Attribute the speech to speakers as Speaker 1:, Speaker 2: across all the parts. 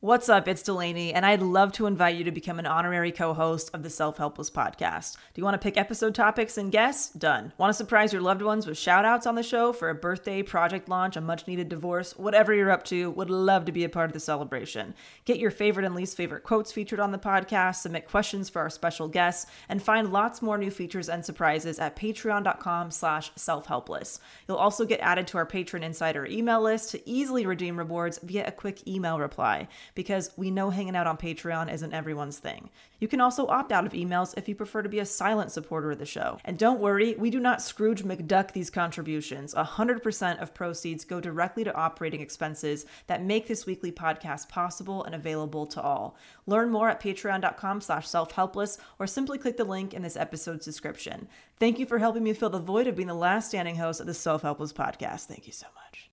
Speaker 1: What's up? It's Delaney, and I'd love to invite you to become an honorary co-host of the Self-Helpless podcast. Do you want to pick episode topics and guests? Done. Want to surprise your loved ones with shout-outs on the show for a birthday, project launch, a much-needed divorce, whatever you're up to? Would love to be a part of the celebration. Get your favorite and least favorite quotes featured on the podcast, submit questions for our special guests, and find lots more new features and surprises at patreon.com/selfhelpless. You'll also get added to our Patron Insider email list to easily redeem rewards via a quick email reply, because we know hanging out on Patreon isn't everyone's thing. You can also opt out of emails if you prefer to be a silent supporter of the show. And don't worry, we do not Scrooge McDuck these contributions. 100% of proceeds go directly to operating expenses that make this weekly podcast possible and available to all. Learn more at patreon.com/selfhelpless or simply click the link in this episode's description. Thank you for helping me fill the void of being the last standing host of the Self-Helpless podcast. Thank you so much.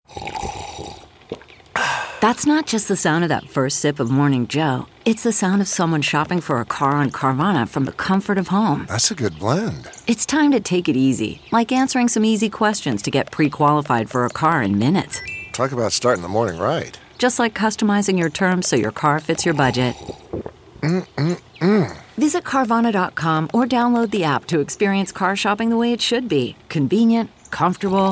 Speaker 2: That's not just the sound of that first sip of Morning Joe. It's the sound of someone shopping for a car on Carvana from the comfort of home.
Speaker 3: That's a good blend.
Speaker 2: It's time to take it easy, like answering some easy questions to get pre-qualified for a car in minutes.
Speaker 3: Talk about starting the morning right.
Speaker 2: Just like customizing your terms so your car fits your budget. Visit Carvana.com or download the app to experience car shopping the way it should be. Convenient, comfortable.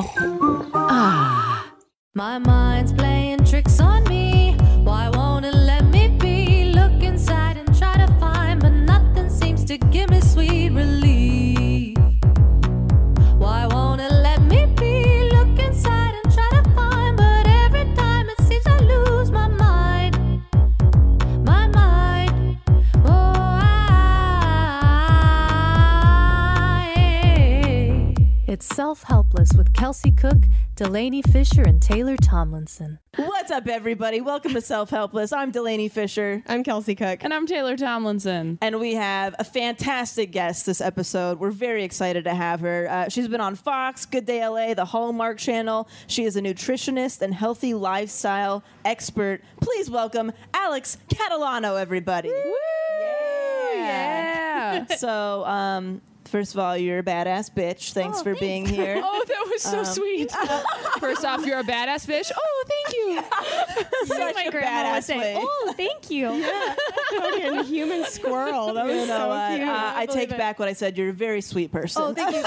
Speaker 4: My mind's playing tricks on me. Why won't it let me be? Look inside and try to find, but nothing seems to give me sweet relief. Why won't it let me be? Look inside and try to find, but every time it seems I lose my mind. My mind. It's Self-Helpless with Kelsey Cook, Delaney Fisher, and Taylor Tomlinson.
Speaker 1: What's up, everybody? Welcome to Self-Helpless. I'm Delaney Fisher.
Speaker 5: I'm Kelsey Cook.
Speaker 6: And I'm Taylor Tomlinson.
Speaker 1: And we have a fantastic guest this episode. We're very excited to have her. She's been on Fox, Good Day LA, the Hallmark Channel. She is a nutritionist and healthy lifestyle expert. Please welcome Alex Catalano, everybody.
Speaker 6: Woo! Yeah.
Speaker 1: So, first of all, you're a badass bitch. Thanks for being here.
Speaker 6: Oh, that was so sweet. First off, you're a badass fish. Oh, thank you.
Speaker 1: Such
Speaker 5: my
Speaker 1: a
Speaker 5: grandma would
Speaker 1: badass
Speaker 5: say,
Speaker 1: way.
Speaker 5: "Oh, thank you." Yeah. Fucking human squirrel. That was
Speaker 1: You know
Speaker 5: so
Speaker 1: what?
Speaker 5: cute.
Speaker 1: I take back what I said. You're a very sweet person.
Speaker 5: Oh, thank you.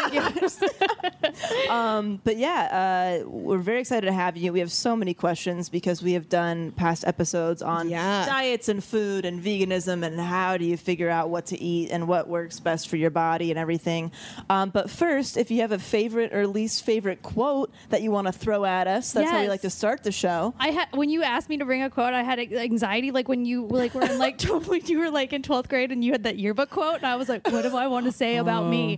Speaker 1: But yeah, we're very excited to have you. We have so many questions because we have done past episodes on diets and food and veganism and how do you figure out what to eat and what works best for your body and everything. But first, if you have a favorite or least favorite quote that you want to throw at us, that's how we
Speaker 5: Yes.
Speaker 1: like to start the show.
Speaker 5: When you asked me to bring a quote, I had anxiety. Like when you were in when you were like in 12th grade and you had that yearbook quote, and I was like, what do I want to say about me?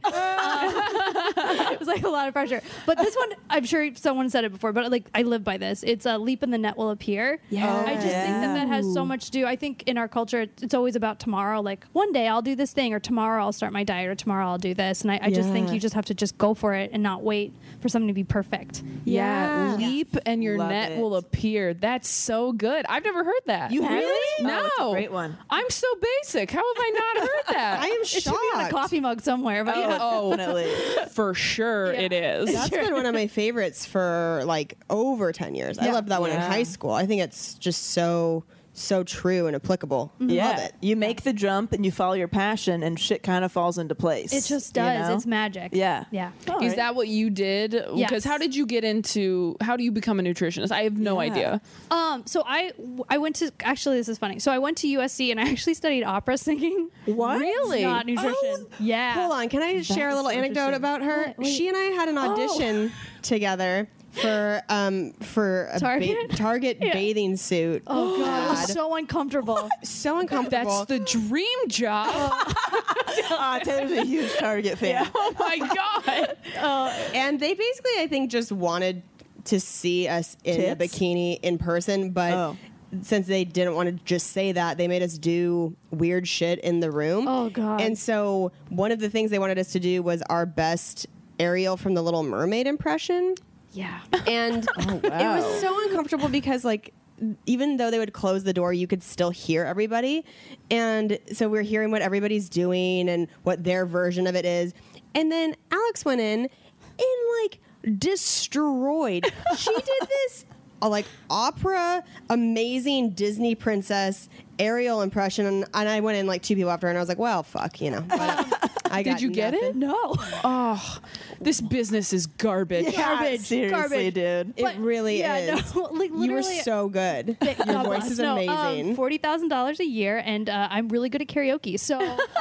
Speaker 5: It was like a lot of pressure. But this one, I'm sure someone said it before, but like I live by this. It's a leap in the net will appear.
Speaker 1: Yeah.
Speaker 5: I just think that has so much to do. I think in our culture, it's always about tomorrow. Like one day I'll do this thing, or tomorrow I'll start my diet, or tomorrow I'll do this. And I just think you just have to just go for it and not wait for something to be perfect.
Speaker 6: Yeah. Leap and your
Speaker 1: Love
Speaker 6: net
Speaker 1: it.
Speaker 6: will appear. That's so good. I've never heard that.
Speaker 1: You have it?
Speaker 6: No.
Speaker 1: Oh, that's a great one.
Speaker 6: I'm so basic. How have I not heard that?
Speaker 5: I am it should be in a coffee mug somewhere. But
Speaker 1: Definitely.
Speaker 6: For sure it is.
Speaker 7: That's been one of my favorites for like over 10 years. I loved that one in high school. I think it's just so true and applicable.
Speaker 1: Yeah.
Speaker 7: Love it.
Speaker 1: You make the jump and you follow your passion and shit kind of falls into place.
Speaker 5: It just
Speaker 1: you
Speaker 5: does.
Speaker 1: know?
Speaker 5: It's magic.
Speaker 1: Yeah.
Speaker 5: Yeah.
Speaker 6: Is that what you did? Because
Speaker 5: Yes.
Speaker 6: how do you become a nutritionist? I have no idea.
Speaker 5: So I went to, actually this is funny. So I went to USC and I actually studied opera singing.
Speaker 1: What?
Speaker 6: Really?
Speaker 5: Not nutrition. Yeah.
Speaker 7: Hold on. Can I share a little anecdote about her?
Speaker 5: Wait.
Speaker 7: She and I had an audition together for a
Speaker 5: Target? Yeah.
Speaker 7: bathing suit.
Speaker 5: Oh god, it was so uncomfortable.
Speaker 7: So uncomfortable.
Speaker 6: That's the dream job.
Speaker 1: Taylor's a huge Target fan.
Speaker 6: Oh my God.
Speaker 7: And they basically, I think, just wanted to see us in a
Speaker 1: Tits?
Speaker 7: bikini in person, but since they didn't want to just say that, they made us do weird shit in the room.
Speaker 5: Oh, God.
Speaker 7: And so one of the things they wanted us to do was our best Ariel from The Little Mermaid impression.
Speaker 5: Yeah.
Speaker 7: And it was so uncomfortable because, like, even though they would close the door, you could still hear everybody. And so we're hearing what everybody's doing and what their version of it is. And then Alex went in and, like, destroyed. She did this a like opera, amazing Disney princess Ariel impression, and I went in like 2 people after, and I was like, well, fuck, you know. But I got
Speaker 6: Did you get it?
Speaker 7: nothing.
Speaker 5: No.
Speaker 6: Oh, this business is garbage.
Speaker 5: Garbage.
Speaker 1: Seriously,
Speaker 5: Garbage.
Speaker 1: dude.
Speaker 7: It really is.
Speaker 5: No, like
Speaker 7: You were
Speaker 5: literally.
Speaker 7: so good. Your
Speaker 5: God
Speaker 7: voice
Speaker 5: bless.
Speaker 7: is
Speaker 5: No,
Speaker 7: amazing.
Speaker 5: $40,000 a year, and I'm really good at karaoke. So,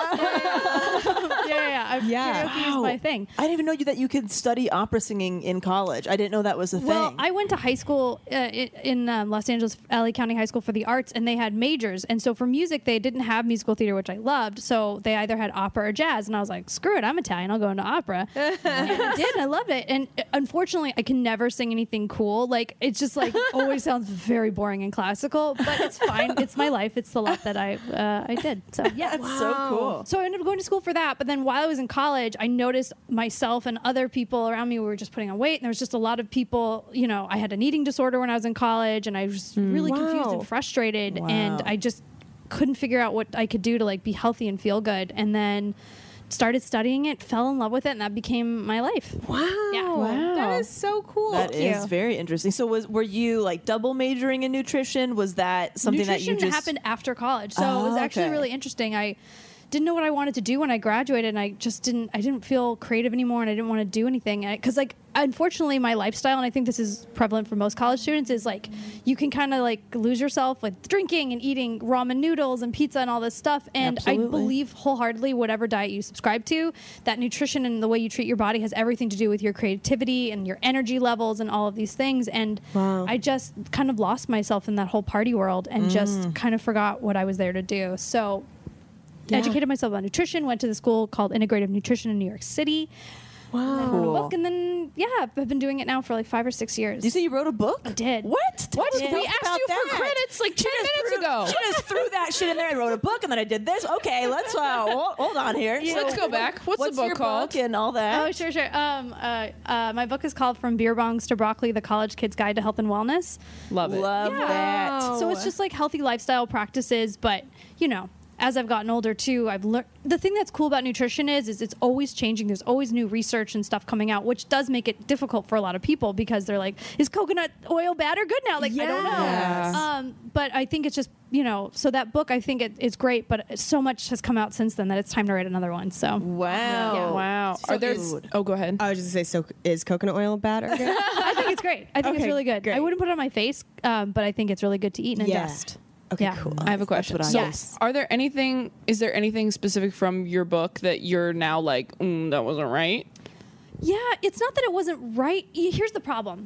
Speaker 5: yeah.
Speaker 7: Yeah.
Speaker 5: Karaoke is my thing.
Speaker 1: I didn't even know that you could study opera singing in college. I didn't know that was a
Speaker 5: Well,
Speaker 1: thing.
Speaker 5: I went to high school in Los Angeles, LA County High School for the Arts, and they had majors. And so for music, they didn't have musical theater, which I loved. So they either had opera or jazz. And I was like, screw it, I'm Italian, I'll go into opera. And I did, and I loved it. And unfortunately, I can never sing anything cool. Like, it's just like always sounds very boring and classical, but it's fine. It's my life. It's the lot that I did. So yeah,
Speaker 1: That's so cool.
Speaker 5: so I ended up going to school for that. But then while I was in college, I noticed myself and other people around me were just putting on weight. And there was just a lot of people, you know, I had an eating disorder when I was in college, and I was really confused
Speaker 7: Wow.
Speaker 5: and frustrated.
Speaker 1: Wow.
Speaker 5: And I just couldn't figure out what I could do to like be healthy and feel good. And then started studying it, fell in love with it, and that became my life.
Speaker 7: Wow.
Speaker 5: Yeah.
Speaker 1: Wow.
Speaker 7: That is so cool.
Speaker 1: That
Speaker 5: Thank
Speaker 1: is
Speaker 5: you.
Speaker 1: very interesting. So were you like double majoring in nutrition? Was that something
Speaker 5: Nutrition
Speaker 1: that you just
Speaker 5: happened after college, so
Speaker 1: Oh,
Speaker 5: it was actually
Speaker 1: okay.
Speaker 5: really interesting. I didn't know what I wanted to do when I graduated, and I just didn't feel creative anymore, and I didn't want to do anything because like unfortunately my lifestyle, and I think this is prevalent for most college students, is like you can kind of like lose yourself with drinking and eating ramen noodles and pizza and all this stuff. And
Speaker 1: Absolutely.
Speaker 5: I believe wholeheartedly whatever diet you subscribe to, that nutrition and the way you treat your body has everything to do with your creativity and your energy levels and all of these things. And I just kind of lost myself in that whole party world and just kind of forgot what I was there to do. So educated myself about nutrition, went to the school called Integrative Nutrition in New York City. Wow. Then wrote a book, and then I've been doing it now for like 5 or 6 years.
Speaker 1: Did you say you wrote a book?
Speaker 5: I did.
Speaker 1: What?
Speaker 6: What?
Speaker 1: Tell us
Speaker 6: We asked
Speaker 1: about
Speaker 6: you for
Speaker 1: that.
Speaker 6: credits like 10 minutes ago.
Speaker 1: She just threw that shit in there and wrote a book, and then I did this. Okay, let's hold on here.
Speaker 6: Let's go back. What's the book
Speaker 1: your
Speaker 6: called?
Speaker 1: book and all that?
Speaker 5: Oh, sure. My book is called From Beer Bongs to Broccoli, The College Kid's Guide to Health and Wellness.
Speaker 6: Love it.
Speaker 1: Love that.
Speaker 5: So it's just like healthy lifestyle practices, but you know, as I've gotten older too, I've learned the thing that's cool about nutrition is it's always changing. There's always new research and stuff coming out, which does make it difficult for a lot of people because they're like, is coconut oil bad or good now? Like, I don't know.
Speaker 7: Yes.
Speaker 5: But I think it's just, you know, so that book, I think it's great, but so much has come out since then that it's time to write another one. So
Speaker 1: Wow.
Speaker 5: Yeah.
Speaker 6: Wow.
Speaker 1: So
Speaker 6: Are there?
Speaker 1: good.
Speaker 6: Oh, go ahead.
Speaker 7: I was just gonna say, so is coconut oil bad or good?
Speaker 5: I think it's great. I think it's
Speaker 7: Okay,
Speaker 5: really good.
Speaker 7: great.
Speaker 5: I wouldn't put it on my face, but I think it's really good to eat and
Speaker 7: Yeah.
Speaker 5: ingest.
Speaker 7: Okay,
Speaker 5: Yeah.
Speaker 7: cool.
Speaker 6: I have a question.
Speaker 1: what I
Speaker 6: So,
Speaker 5: Yes.
Speaker 6: is there anything specific from your book that you're now like, that wasn't right?
Speaker 5: Yeah, it's not that it wasn't right. Here's the problem.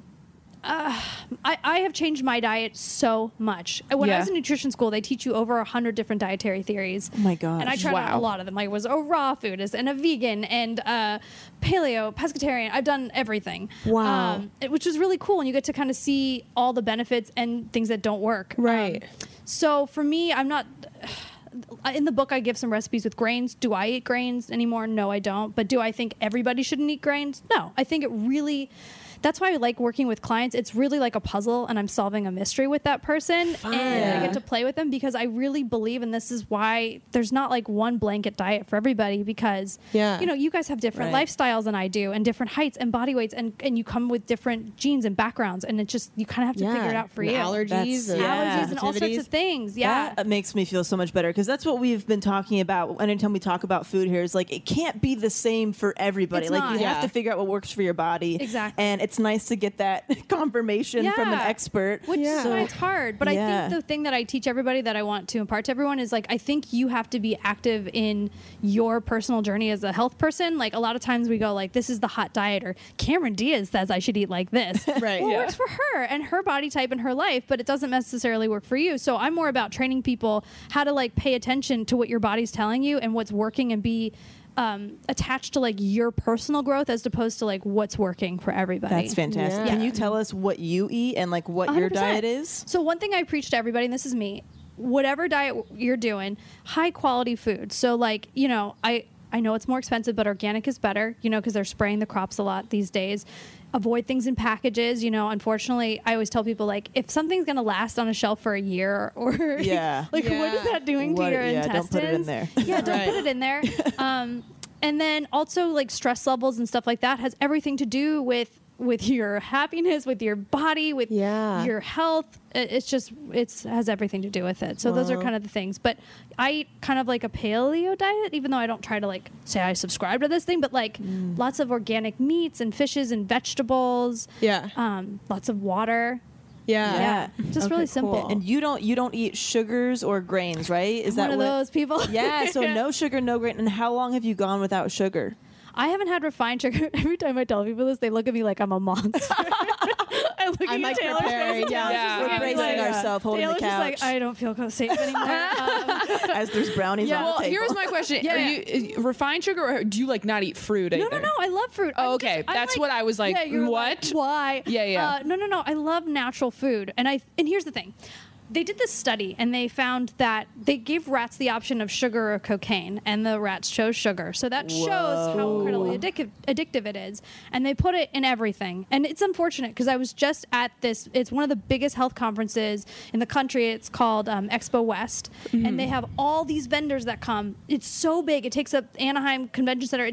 Speaker 5: I have changed my diet so much. When I was in nutrition school, they teach you over 100 different dietary theories.
Speaker 1: Oh my gosh.
Speaker 5: And I tried out
Speaker 6: Wow.
Speaker 5: a lot of them. Like, it was a raw food and a vegan and paleo, pescatarian. I've done everything.
Speaker 7: Wow.
Speaker 5: Which was really cool. And you get to kind of see all the benefits and things that don't work.
Speaker 7: Right.
Speaker 5: So for me, I'm not. In the book, I give some recipes with grains. Do I eat grains anymore? No, I don't. But do I think everybody shouldn't eat grains? No. I think it really. That's why I like working with clients. It's really like a puzzle, and I'm solving a mystery with that person, and I get to play with them because I really believe, and this is why there's not like one blanket diet for everybody because you know, you guys have different lifestyles than I do, and different heights and body weights, and you come with different genes and backgrounds, and it just you kind of have to figure it out for
Speaker 7: And
Speaker 5: you.
Speaker 7: allergies and
Speaker 5: Allergies and all sorts
Speaker 7: sensitivities.
Speaker 5: of things. Yeah.
Speaker 1: That makes me feel so much better because that's what we've been talking about. Anytime we talk about food here, is like it can't be the same for everybody.
Speaker 5: It's
Speaker 1: like
Speaker 5: not.
Speaker 1: you have
Speaker 7: Yeah.
Speaker 1: to figure out what works for your body.
Speaker 5: Exactly.
Speaker 1: And it's nice to get that confirmation from an
Speaker 5: Yeah.
Speaker 1: expert.
Speaker 5: Which is why it's hard. But I
Speaker 1: Yeah.
Speaker 5: think the thing that I teach everybody that I want to impart to everyone is like, I think you have to be active in your personal journey as a health person. Like a lot of times we go like, this is the hot diet, or Cameron Diaz says I should eat like this.
Speaker 7: Right,
Speaker 5: Well,
Speaker 7: yeah.
Speaker 5: it works for her and her body type and her life, but it doesn't necessarily work for you. So I'm more about training people how to like pay attention to what your body's telling you and what's working and be attached to like your personal growth as opposed to like what's working for everybody.
Speaker 1: That's fantastic.
Speaker 7: Yeah.
Speaker 1: Can you tell us what you eat and like what your
Speaker 5: 100%.
Speaker 1: diet is?
Speaker 5: So one thing I preach to everybody, and this is me, whatever diet you're doing, high quality food. So like, you know, I know it's more expensive, but organic is better, you know, because they're spraying the crops a lot these days. Avoid things in packages. You know, unfortunately, I always tell people like if something's going to last on a shelf for a year or
Speaker 1: Yeah.
Speaker 5: like what is that doing to your intestines?
Speaker 1: Don't put it in there.
Speaker 5: Yeah, don't put it in there. And then also like stress levels and stuff like that has everything to do with with your happiness, with your body, with
Speaker 7: Yeah.
Speaker 5: your health. It's has everything to do with it. So those are kind of the things. But I eat kind of like a paleo diet, even though I don't try to like say I subscribe to this thing, but like lots of organic meats and fishes and vegetables.
Speaker 7: Yeah.
Speaker 5: Lots of water.
Speaker 7: Yeah.
Speaker 5: Just really simple.
Speaker 8: Cool. And you don't eat sugars or grains, right? Is
Speaker 5: One
Speaker 8: that
Speaker 5: of
Speaker 8: what?
Speaker 5: those people.
Speaker 8: Yeah. So no sugar, no grain. And how long have you gone without sugar?
Speaker 5: I haven't had refined sugar. Every time I tell people this, they look at me like I'm a monster. I look
Speaker 7: I'm
Speaker 5: at
Speaker 7: like
Speaker 5: Taylor's
Speaker 7: preparing,
Speaker 5: face.
Speaker 7: yeah.
Speaker 5: Taylor's just
Speaker 6: Yeah.
Speaker 5: looking
Speaker 8: We're
Speaker 5: at me
Speaker 8: bracing
Speaker 5: like,
Speaker 8: ourselves, holding
Speaker 5: Taylor's
Speaker 8: the
Speaker 5: just
Speaker 8: couch.
Speaker 5: like, I don't feel safe anymore.
Speaker 8: As there's brownies on
Speaker 6: Well,
Speaker 8: the table.
Speaker 6: here's my question:
Speaker 5: Yeah.
Speaker 6: Are you refined sugar, or do you like not eat fruit?
Speaker 5: No,
Speaker 6: either?
Speaker 5: no, I love fruit.
Speaker 6: Oh,
Speaker 5: I'm
Speaker 6: okay.
Speaker 5: I'm
Speaker 6: That's what I was like,
Speaker 5: Yeah, you're
Speaker 6: what?
Speaker 5: Like, why?
Speaker 6: Yeah.
Speaker 5: No. I love natural food, and here's the thing. They did this study, and they found that they gave rats the option of sugar or cocaine, and the rats chose sugar. So that shows how incredibly addictive it is. And they put it in everything. And it's unfortunate because I was just at this. It's one of the biggest health conferences in the country. It's called Expo West, and they have all these vendors that come. It's so big. It takes up Anaheim Convention Center. It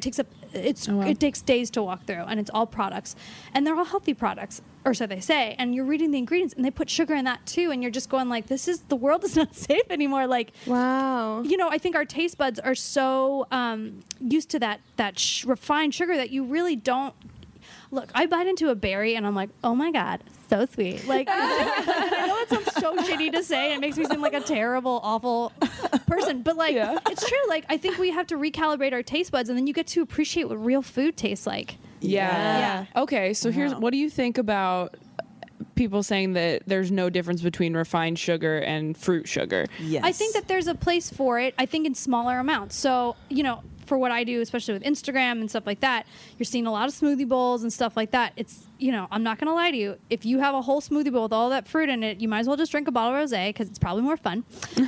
Speaker 5: takes days to walk through, and it's all products, and they're all healthy products. Or so they say, and you're reading the ingredients, and they put sugar in that too, and you're just going like, the world is not safe anymore. Like,
Speaker 7: Wow.
Speaker 5: I think our taste buds are so used to that refined sugar that you really don't. Look, I bite into a berry, and I'm like, oh my God, so sweet. Like, I know it sounds so shitty to say, and it makes me seem like a terrible, awful person, but like, it's true. Like, I think we have to recalibrate our taste buds, and then you get to appreciate what real food tastes like.
Speaker 6: Yeah. Okay, so here's what do you think about people saying that there's no difference between refined sugar and fruit sugar?
Speaker 8: Yes.
Speaker 5: I think that there's a place for it. I think in smaller amounts. So, for what I do, especially with Instagram and stuff like that, you're seeing a lot of smoothie bowls and stuff like that. It's, I'm not going to lie to you. If you have a whole smoothie bowl with all that fruit in it, you might as well just drink a bottle of rosé because it's probably more fun.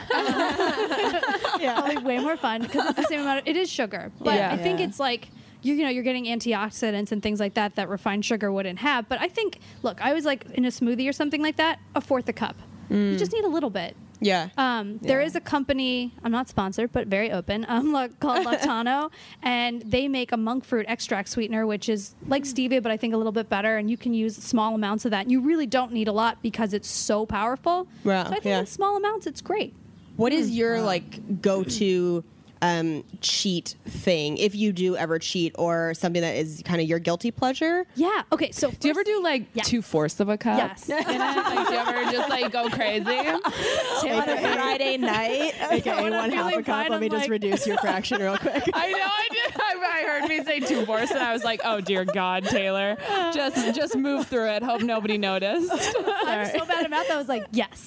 Speaker 5: Probably way more fun because it's the same amount. It is sugar. But I think it's like, you're getting antioxidants and things like that refined sugar wouldn't have. But I think, look, I was like in a smoothie or something like that, a fourth a cup. You just need a little bit.
Speaker 7: Yeah.
Speaker 5: There is a company, I'm not sponsored, but very open, called Lactano, and they make a monk fruit extract sweetener, which is like stevia, but I think a little bit better, and you can use small amounts of that. And you really don't need a lot because it's so powerful.
Speaker 7: Wow,
Speaker 5: So I think
Speaker 7: yeah.
Speaker 5: in small amounts, it's great.
Speaker 7: What is your go-to cheat thing, if you do ever cheat, or something that is kind of your guilty pleasure?
Speaker 5: Yeah. Okay. So
Speaker 6: Do you ever do like
Speaker 5: Yes.
Speaker 6: 2/4 of a cup?
Speaker 5: Yes.
Speaker 6: Like, do you ever just like go crazy?
Speaker 8: on a Friday night.
Speaker 7: Okay, one half a
Speaker 5: feeling
Speaker 7: cup.
Speaker 5: fine,
Speaker 7: Let me
Speaker 5: I'm
Speaker 7: just
Speaker 5: like-
Speaker 7: reduce your fraction real quick.
Speaker 6: I know I did. I heard me say 2/4 and I was like, oh dear God, Taylor, just move through it. Hope nobody noticed.
Speaker 5: I'm so bad at math. I was like, yes.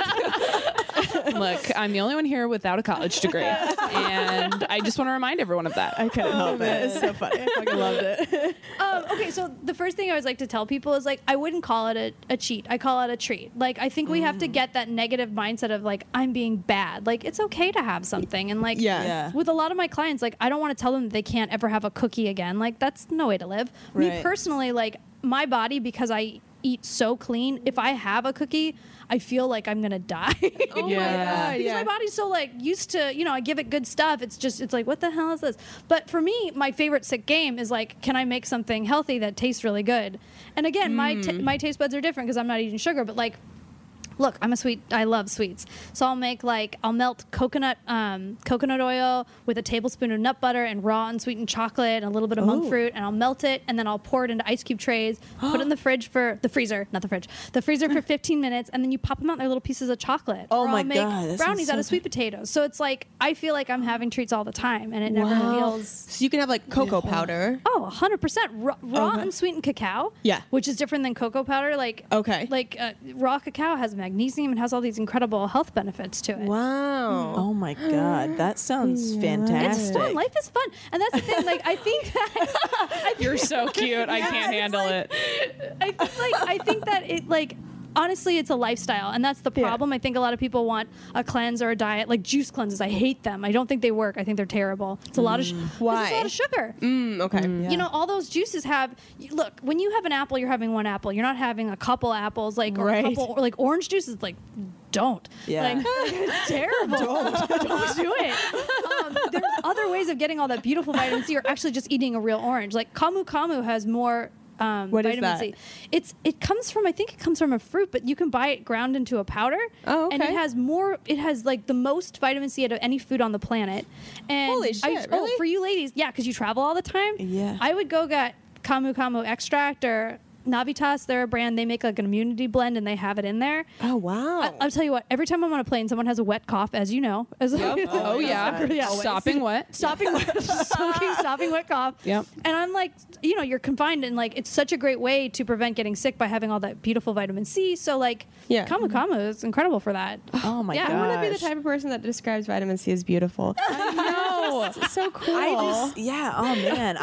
Speaker 6: Look, I'm the only one here without a college degree, and I just want to remind everyone of that.
Speaker 7: I couldn't help it. It's so funny. I fucking loved it.
Speaker 5: Okay, so the first thing I always like to tell people is like, I wouldn't call it a cheat. I call it a treat. Like, I think we have to get that negative mindset of like, I'm being bad. Like, it's okay to have something. And like,
Speaker 8: Yeah.
Speaker 5: with a lot of my clients, like, I don't want to tell them that they can't ever have a cookie again. Like, that's no way to live. Me
Speaker 8: Right.
Speaker 5: personally, like, my body, because I eat so clean, if I have a cookie, I feel like I'm gonna die.
Speaker 7: Oh
Speaker 6: Yeah.
Speaker 7: my god!
Speaker 5: Because my body's so like used to, I give it good stuff. It's like, what the hell is this? But for me, my favorite sick game is like, can I make something healthy that tastes really good? And again, my taste buds are different because I'm not eating sugar, but like, look, I love sweets. So I'll melt coconut oil with a tablespoon of nut butter and raw unsweetened chocolate and a little bit of monk fruit, and I'll melt it, and then I'll pour it into ice cube trays, put it in the freezer for 15 minutes, and then you pop them out, and they're little pieces of chocolate.
Speaker 8: Oh
Speaker 5: Or
Speaker 8: my
Speaker 5: I'll make
Speaker 8: God, that sounds
Speaker 5: brownies out
Speaker 8: so
Speaker 5: of sweet potatoes. So it's like, I feel like I'm having treats all the time, and it never feels...
Speaker 7: So you can have like cocoa powder.
Speaker 5: Oh, 100%. Raw unsweetened cacao.
Speaker 7: Yeah.
Speaker 5: Which is different than cocoa powder. Like,
Speaker 7: Okay.
Speaker 5: Like raw cacao has magnesium and has all these incredible health benefits to it.
Speaker 7: Wow.
Speaker 8: Oh my God, that sounds fantastic.
Speaker 5: It's fun. Life is fun. And that's the thing. Like, I think that...
Speaker 6: You're so cute. I can't handle it.
Speaker 5: I think that it, like... Honestly, it's a lifestyle, and that's the problem. I think a lot of people want a cleanse or a diet, like juice cleanses. I hate them. I don't think they work. I think they're terrible. It's a lot of
Speaker 7: Why?
Speaker 5: It's a lot of sugar.
Speaker 7: Okay.
Speaker 5: All those juices have. Look, when you have an apple, you're having one apple. You're not having a couple apples, like or a couple, or like orange juice is like. Don't.
Speaker 8: Yeah.
Speaker 5: Like, it's terrible. Don't do it. There's other ways of getting all that beautiful vitamin C, or actually just eating a real orange. Like Camu Camu has more
Speaker 7: What is
Speaker 5: vitamin
Speaker 7: that?
Speaker 5: C. It comes from, I think it comes from a fruit, but you can buy it ground into a powder.
Speaker 7: Oh,
Speaker 5: And
Speaker 7: okay.
Speaker 5: it has like the most vitamin C out of any food on the planet. And
Speaker 7: Holy shit,
Speaker 5: Oh,
Speaker 7: really?
Speaker 5: for you ladies, yeah, because you travel all the time.
Speaker 8: Yeah.
Speaker 5: I would go get Camu Camu extract or Navitas. They're a brand. They make like an immunity blend and they have it in there.
Speaker 7: Oh, wow.
Speaker 5: I'll tell you what. Every time I'm on a plane, someone has a wet cough, as you know.
Speaker 6: Oh, yeah. Stopping wet.
Speaker 5: Stopping wet cough.
Speaker 6: Yep.
Speaker 5: And I'm like, you're confined, and like it's such a great way to prevent getting sick by having all that beautiful vitamin C. So like,
Speaker 7: Yeah.
Speaker 5: Camu Camu is incredible for that.
Speaker 8: Oh my
Speaker 5: Yeah.
Speaker 8: god.
Speaker 7: I want to be the type of person that describes vitamin C as beautiful.
Speaker 6: No.
Speaker 7: It's so cool.
Speaker 8: Oh man.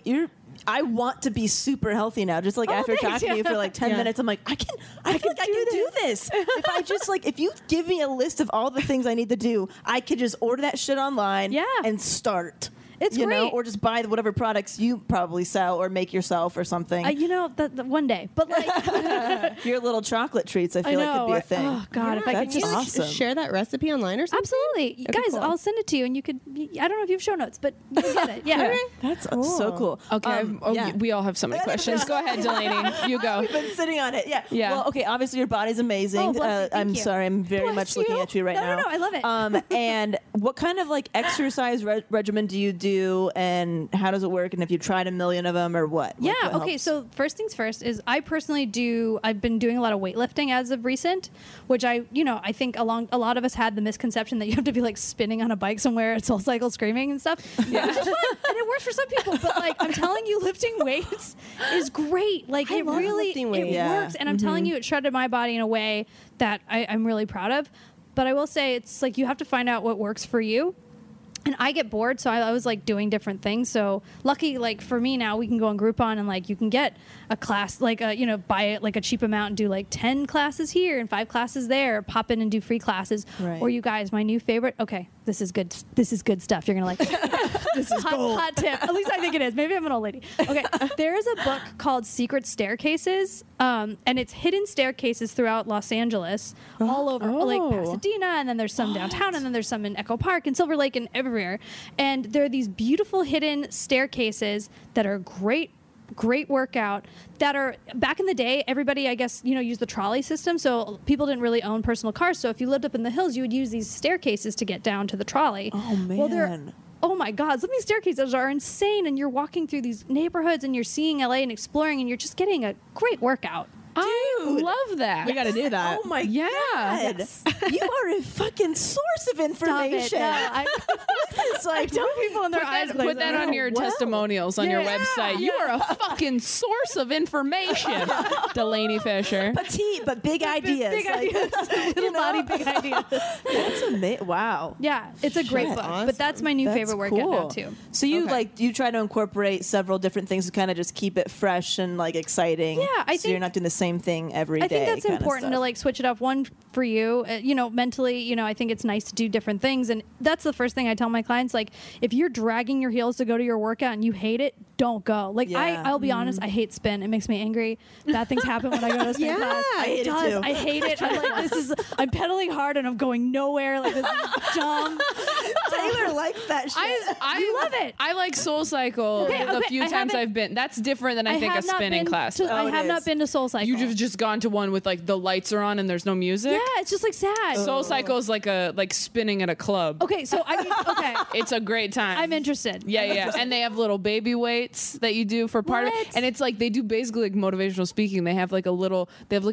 Speaker 8: I want to be super healthy now. Just like after
Speaker 5: thanks,
Speaker 8: talking to you for like 10
Speaker 7: Yeah.
Speaker 8: minutes, I'm like, I feel like I can do this. If I just if you give me a list of all the things I need to do, I could just order that shit online
Speaker 5: Yeah.
Speaker 8: and start.
Speaker 5: It's
Speaker 8: you know,
Speaker 5: great.
Speaker 8: or just buy whatever products you probably sell or make yourself or something.
Speaker 5: That one day, but like,
Speaker 8: Your little chocolate treats, I feel like could be a thing.
Speaker 5: Oh God, if I could
Speaker 8: That's
Speaker 5: just
Speaker 8: awesome.
Speaker 7: Share that recipe online or something?
Speaker 5: absolutely,
Speaker 7: Okay,
Speaker 5: guys,
Speaker 7: cool.
Speaker 5: I'll send it to you, and you could. I don't know if you have show notes, but you can get it. Yeah.
Speaker 8: That's so cool.
Speaker 6: Okay.
Speaker 8: Yeah.
Speaker 6: We all have so many questions. Go ahead, Delaney. You go.
Speaker 8: We've been sitting on it. Yeah.
Speaker 6: Yeah.
Speaker 8: Well, okay. Obviously, your body's amazing.
Speaker 5: Oh, bless you. Thank
Speaker 8: I'm
Speaker 5: you.
Speaker 8: sorry. I'm very
Speaker 5: Bless
Speaker 8: much looking
Speaker 5: you.
Speaker 8: at you right
Speaker 5: No,
Speaker 8: now.
Speaker 5: no, I love it.
Speaker 8: And what kind of exercise regimen do you do, and how does it work? And if you tried a million of them, or what?
Speaker 5: Yeah.
Speaker 8: What
Speaker 5: Okay.
Speaker 8: helps?
Speaker 5: So first things first is I personally I've been doing a lot of weightlifting as of recent, which I think a lot of us had the misconception that you have to be like spinning on a bike somewhere at Soul Cycle screaming and stuff. Yeah. Which is fun, and it works for some people. But like I'm telling you, lifting weights is great. Like
Speaker 7: I
Speaker 5: it
Speaker 7: love
Speaker 5: really
Speaker 7: lifting weights.
Speaker 8: Yeah.
Speaker 5: works, and I'm telling you, it shredded my body in a way that I'm really proud of. But I will say it's like you have to find out what works for you. And I get bored, so I was like doing different things. So lucky, like for me now, we can go on Groupon and like you can get a class, buy it like a cheap amount and do like 10 classes here and 5 classes there. Pop in and do free classes.
Speaker 8: Right.
Speaker 5: Or you guys, my new favorite. Okay, this is good. This is good stuff. You're gonna like. This is hot tip. At least I think it is. Maybe I'm an old lady. Okay, there is a book called Secret Staircases, and it's hidden staircases throughout Los Angeles, all over like Pasadena, and then there's some downtown, and then there's some in Echo Park and Silver Lake and everywhere. And there are these beautiful hidden staircases that are great workout that are back in the day. Everybody, I guess, used the trolley system. So people didn't really own personal cars. So if you lived up in the hills, you would use these staircases to get down to the trolley.
Speaker 8: Oh man.
Speaker 5: Well, oh my God, some of these staircases are insane. And you're walking through these neighborhoods and you're seeing LA and exploring, and you're just getting a great workout.
Speaker 6: I love that.
Speaker 7: We got to do that.
Speaker 8: Oh my
Speaker 6: Yeah.
Speaker 8: god! You are a fucking source of information. It's like
Speaker 5: Tell people in their eyes.
Speaker 6: Put that on your testimonials on your website. You are a fucking source of information, Delaney Fisher.
Speaker 8: petite but big ideas.
Speaker 5: Big ideas. Little body, big ideas.
Speaker 8: That's amazing. Wow.
Speaker 5: Yeah, it's a great book.
Speaker 7: awesome.
Speaker 5: But that's my new
Speaker 8: That's
Speaker 5: favorite workout
Speaker 8: cool.
Speaker 5: now too.
Speaker 8: So you you try to incorporate several different things to kind of just keep it fresh and exciting.
Speaker 5: Yeah, I
Speaker 8: so you're
Speaker 5: think-
Speaker 8: not doing the same thing every day.
Speaker 5: I think that's
Speaker 8: kinda
Speaker 5: important
Speaker 8: stuff.
Speaker 5: to switch it up. One for you, mentally, I think it's nice to do different things, and that's the first thing I tell my clients. Like, if you're dragging your heels to go to your workout and you hate it, don't go. Like,
Speaker 8: Yeah.
Speaker 5: I'll be honest, I hate spin. It makes me angry. Bad things happen when I go to spin class.
Speaker 8: I hate it
Speaker 5: does.
Speaker 8: too.
Speaker 5: I hate it. I'm like, I'm pedaling hard and I'm going nowhere. Like, this is dumb.
Speaker 8: Taylor likes that shit.
Speaker 5: You love it.
Speaker 6: I like Soul Cycle the few
Speaker 5: I
Speaker 6: times
Speaker 5: haven't-
Speaker 6: I've been. That's different than I think a
Speaker 5: have not
Speaker 6: spinning
Speaker 5: been
Speaker 6: class.
Speaker 5: to- I
Speaker 8: it
Speaker 5: have
Speaker 8: is.
Speaker 5: not been to Soul Cycle.
Speaker 6: You've just gone to one with the lights are on and there's no music.
Speaker 5: yeah, it's just sad.
Speaker 6: Soul Cycle is like spinning at a club.
Speaker 5: Okay, so okay.
Speaker 6: It's a great time.
Speaker 5: I'm interested.
Speaker 6: Yeah. And they have little baby weights that you do for part of
Speaker 5: What?
Speaker 6: it. And it's they do basically motivational speaking. They have a little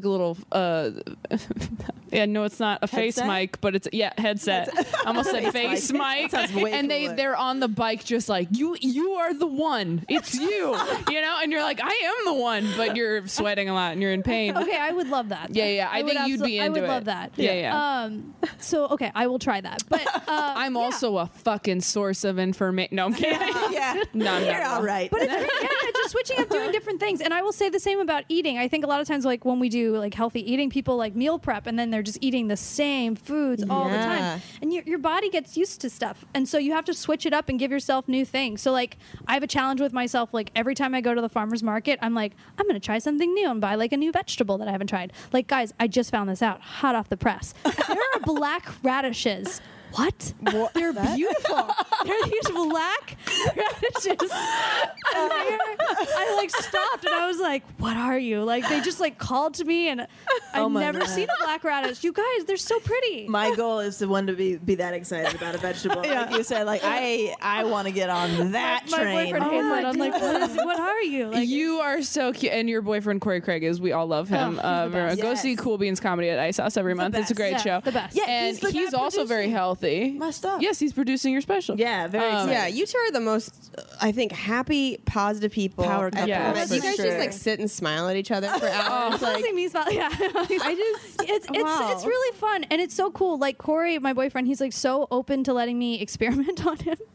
Speaker 6: yeah, no, it's not a face
Speaker 8: Headset?
Speaker 6: mic, but it's headset. I almost said face mic.
Speaker 8: Sounds way
Speaker 6: And
Speaker 8: cooler.
Speaker 6: they're on the bike just you are the one. It's you. And you're like, I am the one, but you're sweating a lot and you're in pain.
Speaker 5: Okay, I would love that.
Speaker 6: Yeah. I think you'd be into
Speaker 5: I would
Speaker 6: it.
Speaker 5: love that.
Speaker 6: Yeah.
Speaker 5: So okay, I will try that. But
Speaker 6: I'm also a fucking source of information. No, I'm kidding.
Speaker 8: yeah.
Speaker 6: No,
Speaker 8: You're all right.
Speaker 5: But it's great, just switching up, doing different things. And I will say the same about eating. I think a lot of times, when we do healthy eating, people meal prep, and then they're just eating the same foods all the
Speaker 7: Yeah.
Speaker 5: time, and your body gets used to stuff, and so you have to switch it up and give yourself new things. So I have a challenge with myself. Every time I go to the farmer's market, I'm like, I'm going to try something new and buy a new vegetable that I haven't tried. Guys, I just found this out, hot off the press. There are black radishes. What? They're beautiful. They're these black radishes. I like stopped and I was like, what are you? Like they just like called to me and I've
Speaker 8: my
Speaker 5: never
Speaker 8: God.
Speaker 5: seen a black radish. You guys, they're so pretty.
Speaker 8: My goal is to one to be that excited about a vegetable. Like you said, like I want to get on that
Speaker 5: My
Speaker 8: train.
Speaker 5: boyfriend hates it. I'm like, what are you? Like,
Speaker 6: You are so cute, and your boyfriend Corey Craig is. We all love him.
Speaker 5: he's the best.
Speaker 6: Go see
Speaker 8: Yes.
Speaker 6: Cool Beans Comedy at Ice House every month. It's a
Speaker 8: best.
Speaker 6: great
Speaker 5: Yeah,
Speaker 6: show.
Speaker 5: the best.
Speaker 8: Yeah,
Speaker 6: and
Speaker 8: he's the
Speaker 6: he's
Speaker 8: guy
Speaker 6: also very
Speaker 8: producing
Speaker 6: healthy.
Speaker 8: my stuff.
Speaker 6: Yes, he's producing your special.
Speaker 8: Yeah, very excited.
Speaker 7: Yeah, you two are the most, I think, happy, positive people.
Speaker 8: Power
Speaker 7: ever.
Speaker 8: couple,
Speaker 6: Yes.
Speaker 7: You
Speaker 8: for
Speaker 7: guys
Speaker 8: sure.
Speaker 7: just like sit and smile at each other for hours.
Speaker 5: Like, me smile. Yeah, it's
Speaker 7: Wow.
Speaker 5: really fun and it's so cool. Like Corey, my boyfriend, he's like so open to letting me experiment on him.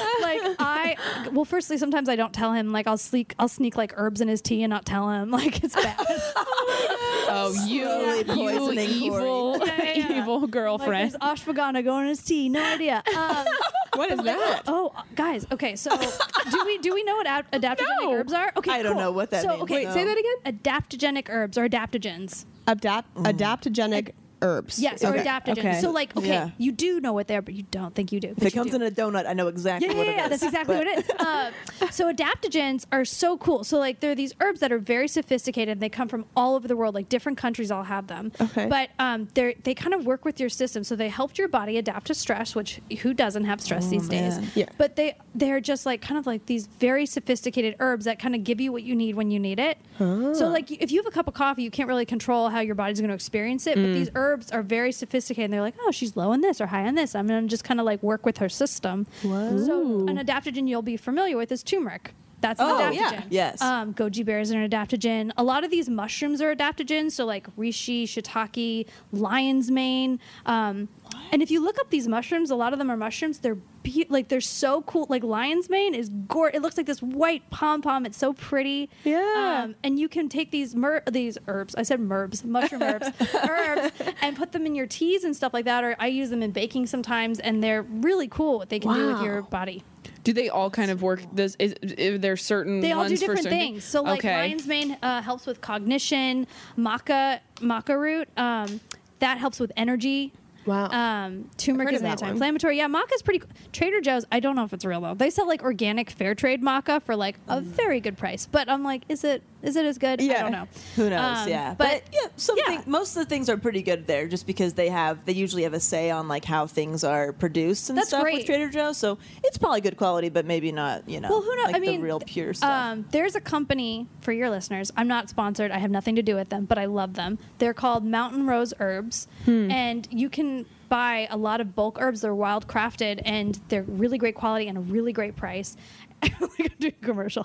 Speaker 5: Well, firstly, sometimes I don't tell him. Like I'll sneak like herbs in his tea and not tell him. Like it's bad.
Speaker 6: Oh,
Speaker 8: Slowly
Speaker 6: you
Speaker 8: poisoning
Speaker 6: evil,
Speaker 5: Yeah.
Speaker 6: evil
Speaker 5: Like
Speaker 6: girlfriend.
Speaker 5: there's ashwagandha going in his tea. No idea.
Speaker 7: What is that?
Speaker 5: Oh, guys. Okay, so do we know what adaptogenic
Speaker 6: No.
Speaker 5: herbs are? Okay,
Speaker 8: I don't
Speaker 5: cool.
Speaker 8: know what that
Speaker 5: so,
Speaker 8: means.
Speaker 5: Okay,
Speaker 8: Wait, say
Speaker 7: that again?
Speaker 5: Adaptogenic herbs or adaptogens.
Speaker 7: Adaptogenic herbs.
Speaker 5: Yes, or
Speaker 7: Okay.
Speaker 5: adaptogens.
Speaker 6: Okay.
Speaker 5: So like, okay,
Speaker 8: Yeah.
Speaker 5: you do know what they are, but you don't think you do.
Speaker 8: If it comes in a donut, I know exactly what it is.
Speaker 5: That's exactly what it is. So adaptogens are so cool. So like there are these herbs that are very sophisticated. They come from all over the world. Like different countries all have them.
Speaker 7: Okay.
Speaker 5: But they kind of work with your system. So they help your body adapt to stress, which who doesn't have stress these days?
Speaker 8: man.
Speaker 7: Yeah.
Speaker 5: But they're just like kind of like these very sophisticated herbs that kind of give you what you need when you need it. So like if you have a cup of coffee, you can't really control how your body's going to experience it. But these herbs are very sophisticated. And they're like, oh, she's low on this or high on this. I'm going to just kind of like work with her system. So an adaptogen you'll be familiar with is turmeric. That's an adaptogen.
Speaker 8: yeah. Yes.
Speaker 5: Goji berries are an adaptogen. A lot of these mushrooms are adaptogens. So like reishi, shiitake, lion's mane. And if you look up these mushrooms, a lot of them are mushrooms. They're they're so cool. Like lion's mane is gorgeous. It looks like this white pom pom. It's so pretty.
Speaker 7: Yeah.
Speaker 5: And you can take these herbs. I said mushroom herbs, and put them in your teas and stuff like that. Or I use them in baking sometimes, and they're really cool what they can do with your body.
Speaker 6: Do they all kind of work? Is there certain
Speaker 5: They all
Speaker 6: ones
Speaker 5: do
Speaker 6: for
Speaker 5: different
Speaker 6: certain
Speaker 5: things. So like
Speaker 6: okay.
Speaker 5: lion's mane helps with cognition. Maca root that helps with energy.
Speaker 7: Wow.
Speaker 5: Turmeric
Speaker 7: heard
Speaker 5: is
Speaker 7: of that one.
Speaker 5: anti-inflammatory. Yeah, maca is pretty. Trader Joe's. I don't know if it's real though. They sell like organic, fair trade maca for like a very good price. But I'm like, is it as good? I don't know.
Speaker 8: Who knows? Yeah,
Speaker 5: but
Speaker 8: but most of the things are pretty good there, just because they usually have a say on like how things are produced and
Speaker 5: That's
Speaker 8: stuff
Speaker 5: great.
Speaker 8: with Trader Joe's. So it's probably good quality, but maybe not.
Speaker 5: Well, who knows?
Speaker 8: Like
Speaker 5: I mean,
Speaker 8: the real pure stuff.
Speaker 5: There's a company for your listeners. I'm not sponsored. I have nothing to do with them, but I love them. They're called Mountain Rose Herbs, and you can buy a lot of bulk herbs. They're wild crafted, and they're really great quality and a really great price. Like I'm doing a commercial.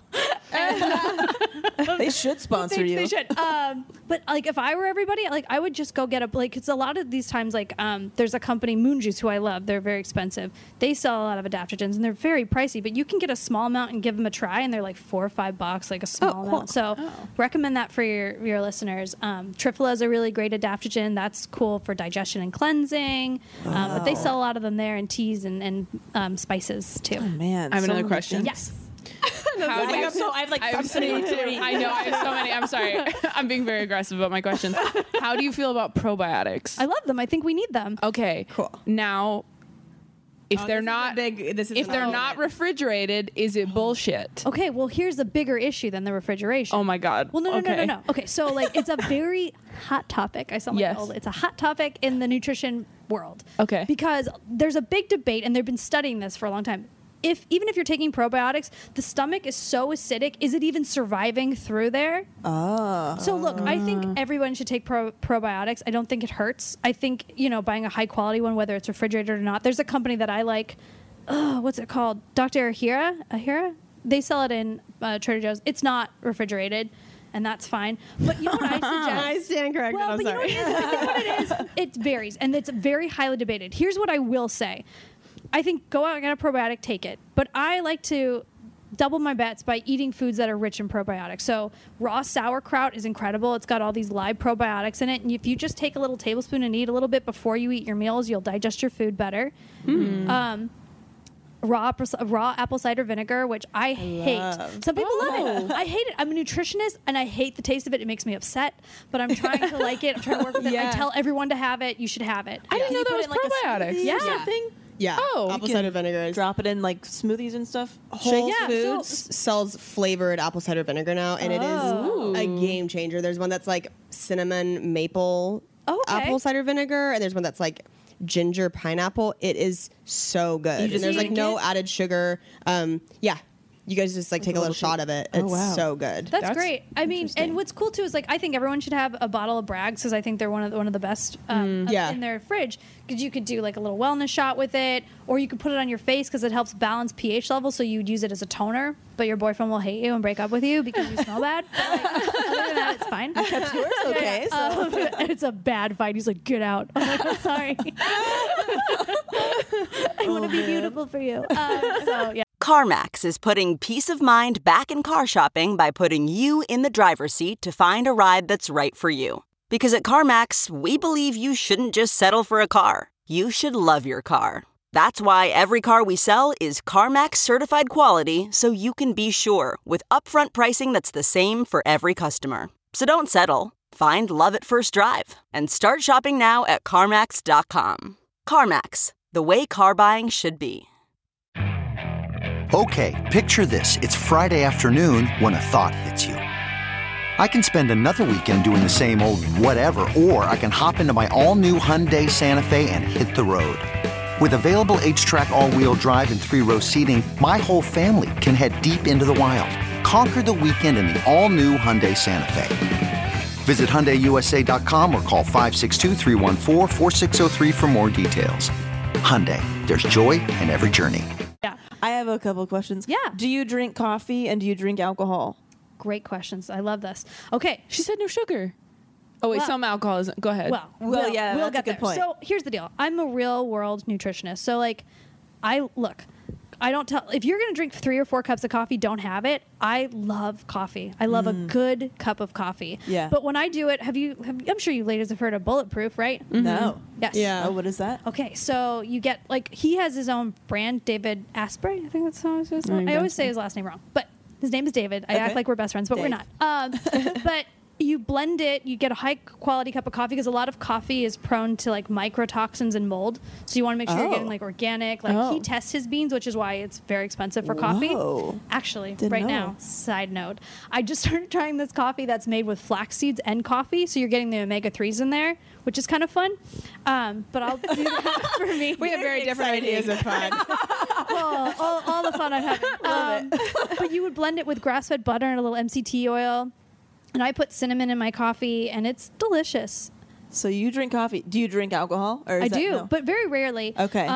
Speaker 8: They should sponsor you.
Speaker 5: They should. But like, if I were everybody, like, I would just go get it's a lot of these times, like, there's a company, Moon Juice, who I love. They're very expensive. They sell a lot of adaptogens, and they're very pricey. But you can get a small amount and give them a try, and they're like $4 or $5, like a small amount. So recommend that for your listeners. Triphala is a really great adaptogen. That's cool for digestion and cleansing. But they sell a lot of them there in teas and spices too.
Speaker 8: Oh, man,
Speaker 6: I have
Speaker 8: so
Speaker 6: another
Speaker 8: many
Speaker 6: question.
Speaker 8: things.
Speaker 5: Yes.
Speaker 6: How do you-
Speaker 8: I have like
Speaker 6: I have so many. I know. I have so many. I'm sorry. I'm being very aggressive about my questions. How do you feel about probiotics?
Speaker 5: I love them. I think we need them.
Speaker 6: Okay.
Speaker 7: Cool.
Speaker 6: Now, if they're not
Speaker 7: if
Speaker 6: they're not refrigerated, is it bullshit?
Speaker 5: Okay, well, here's a bigger issue than the refrigeration.
Speaker 6: Oh my god.
Speaker 5: Well, no.
Speaker 6: Okay.
Speaker 5: Okay, so like it's a very hot topic. I sound like
Speaker 6: Yes.
Speaker 5: old. It's a hot topic in the nutrition world.
Speaker 6: Okay.
Speaker 5: Because there's a big debate, and they've been studying this for a long time. Even if you're taking probiotics, the stomach is so acidic. Is it even surviving through there? So look, I think everyone should take probiotics. I don't think it hurts. I think, buying a high quality one, whether it's refrigerated or not. There's a company that I like. What's it called? Dr. Ahira? They sell it in Trader Joe's. It's not refrigerated, and that's fine. But you know what I suggest?
Speaker 7: I stand corrected.
Speaker 5: Well,
Speaker 7: I'm
Speaker 5: but
Speaker 7: sorry.
Speaker 5: you know what it is? It varies, and it's very highly debated. Here's what I will say. I think go out and get a probiotic, take it. But I like to double my bets by eating foods that are rich in probiotics. So raw sauerkraut is incredible. It's got all these live probiotics in it. And if you just take a little tablespoon and eat a little bit before you eat your meals, you'll digest your food better. Raw apple cider vinegar, which I hate. Some people love it. I hate it. I'm a nutritionist, and I hate the taste of it. It makes me upset, but I'm trying to like it. I'm trying to work with it. I tell everyone to have it. You should have it.
Speaker 6: I didn't know that
Speaker 8: put
Speaker 6: was
Speaker 8: it in, like, a
Speaker 6: probiotics.
Speaker 8: smoothie or
Speaker 5: Yeah.
Speaker 8: something?
Speaker 7: Yeah.
Speaker 6: Oh.
Speaker 7: Apple cider vinegar is
Speaker 8: Drop it in like smoothies and stuff.
Speaker 7: Whole
Speaker 5: Yeah, so-
Speaker 7: Foods sells flavored apple cider vinegar now, and it is a game changer. There's one that's like cinnamon maple
Speaker 5: Oh, okay.
Speaker 7: apple cider vinegar, and there's one that's like ginger pineapple. It is so good. And
Speaker 8: just
Speaker 7: there's like
Speaker 8: drink
Speaker 7: no
Speaker 8: it?
Speaker 7: added sugar. Yeah. You guys just like take a little shot of it. It's
Speaker 8: wow.
Speaker 7: so good.
Speaker 5: That's great. I mean, and what's cool too is like I think everyone should have a bottle of Bragg's because I think they're one of the best
Speaker 7: Yeah.
Speaker 5: in their fridge. Because you could do like a little wellness shot with it, or you could put it on your face because it helps balance pH level. So you'd use it as a toner, but your boyfriend will hate you and break up with you because you smell bad. But, like, other than that, it's fine.
Speaker 8: Yours okay.
Speaker 5: It's a bad fight. He's like, get out. I'm like, I'm sorry. I want to be beautiful for you. So yeah.
Speaker 9: CarMax is putting peace of mind back in car shopping by putting you in the driver's seat to find a ride that's right for you. Because at CarMax, we believe you shouldn't just settle for a car. You should love your car. That's why every car we sell is CarMax certified quality, so you can be sure with upfront pricing that's the same for every customer. So don't settle. Find love at first drive and start shopping now at CarMax.com. CarMax, the way car buying should be.
Speaker 10: Okay, picture this. It's Friday afternoon when a thought hits you. I can spend another weekend doing the same old whatever, or I can hop into my all-new Hyundai Santa Fe and hit the road. With available H-Track all-wheel drive and 3-row seating, my whole family can head deep into the wild. Conquer the weekend in the all-new Hyundai Santa Fe. Visit HyundaiUSA.com or call 562-314-4603 for more details. Hyundai, there's joy in every journey.
Speaker 8: I have a couple of questions.
Speaker 5: Yeah.
Speaker 8: Do you drink coffee and do you drink alcohol?
Speaker 5: Great questions. I love this. Okay.
Speaker 6: She said no sugar. Oh wait,
Speaker 5: Well-
Speaker 6: some alcohol isn't. Go ahead.
Speaker 5: Well,
Speaker 8: yeah,
Speaker 5: we'll
Speaker 8: that's a
Speaker 5: get
Speaker 8: good
Speaker 5: there.
Speaker 8: point.
Speaker 5: So here's the deal. I'm a real world nutritionist. So like, I don't tell, if you're going to drink 3 or 4 cups of coffee, don't have it. I love coffee. I love a good cup of coffee.
Speaker 8: Yeah.
Speaker 5: But when I do it, I'm sure you ladies have heard of Bulletproof, right?
Speaker 8: No.
Speaker 5: Yes.
Speaker 7: Yeah.
Speaker 8: Oh, what is that?
Speaker 5: Okay, so you get like he has his own brand, David Asprey. I think that's how it's supposed to. I always say his last name wrong, but his name is David. I act
Speaker 8: Okay.
Speaker 5: like we're best friends, but we're
Speaker 8: Dave.
Speaker 5: not. But you blend it, you get a high quality cup of coffee because a lot of coffee is prone to like mycotoxins and mold. So you want to make sure you're getting like organic. Like he tests his beans, which is why it's very expensive for coffee.
Speaker 8: Whoa.
Speaker 5: Actually,
Speaker 8: Didn't
Speaker 5: right
Speaker 8: know.
Speaker 5: now, side note, I just started trying this coffee that's made with flax seeds and coffee. So you're getting the omega-3s in there, which is kind of fun. But I'll do that for me.
Speaker 6: we have very different ideas of fun.
Speaker 5: Oh, all the fun I'm having. But you would blend it with grass-fed butter and a little MCT oil. And I put cinnamon in my coffee, and it's delicious.
Speaker 8: So you drink coffee. Do you drink alcohol? Or
Speaker 5: I
Speaker 8: is that-
Speaker 5: do,
Speaker 8: no?
Speaker 5: but very rarely.
Speaker 8: Okay.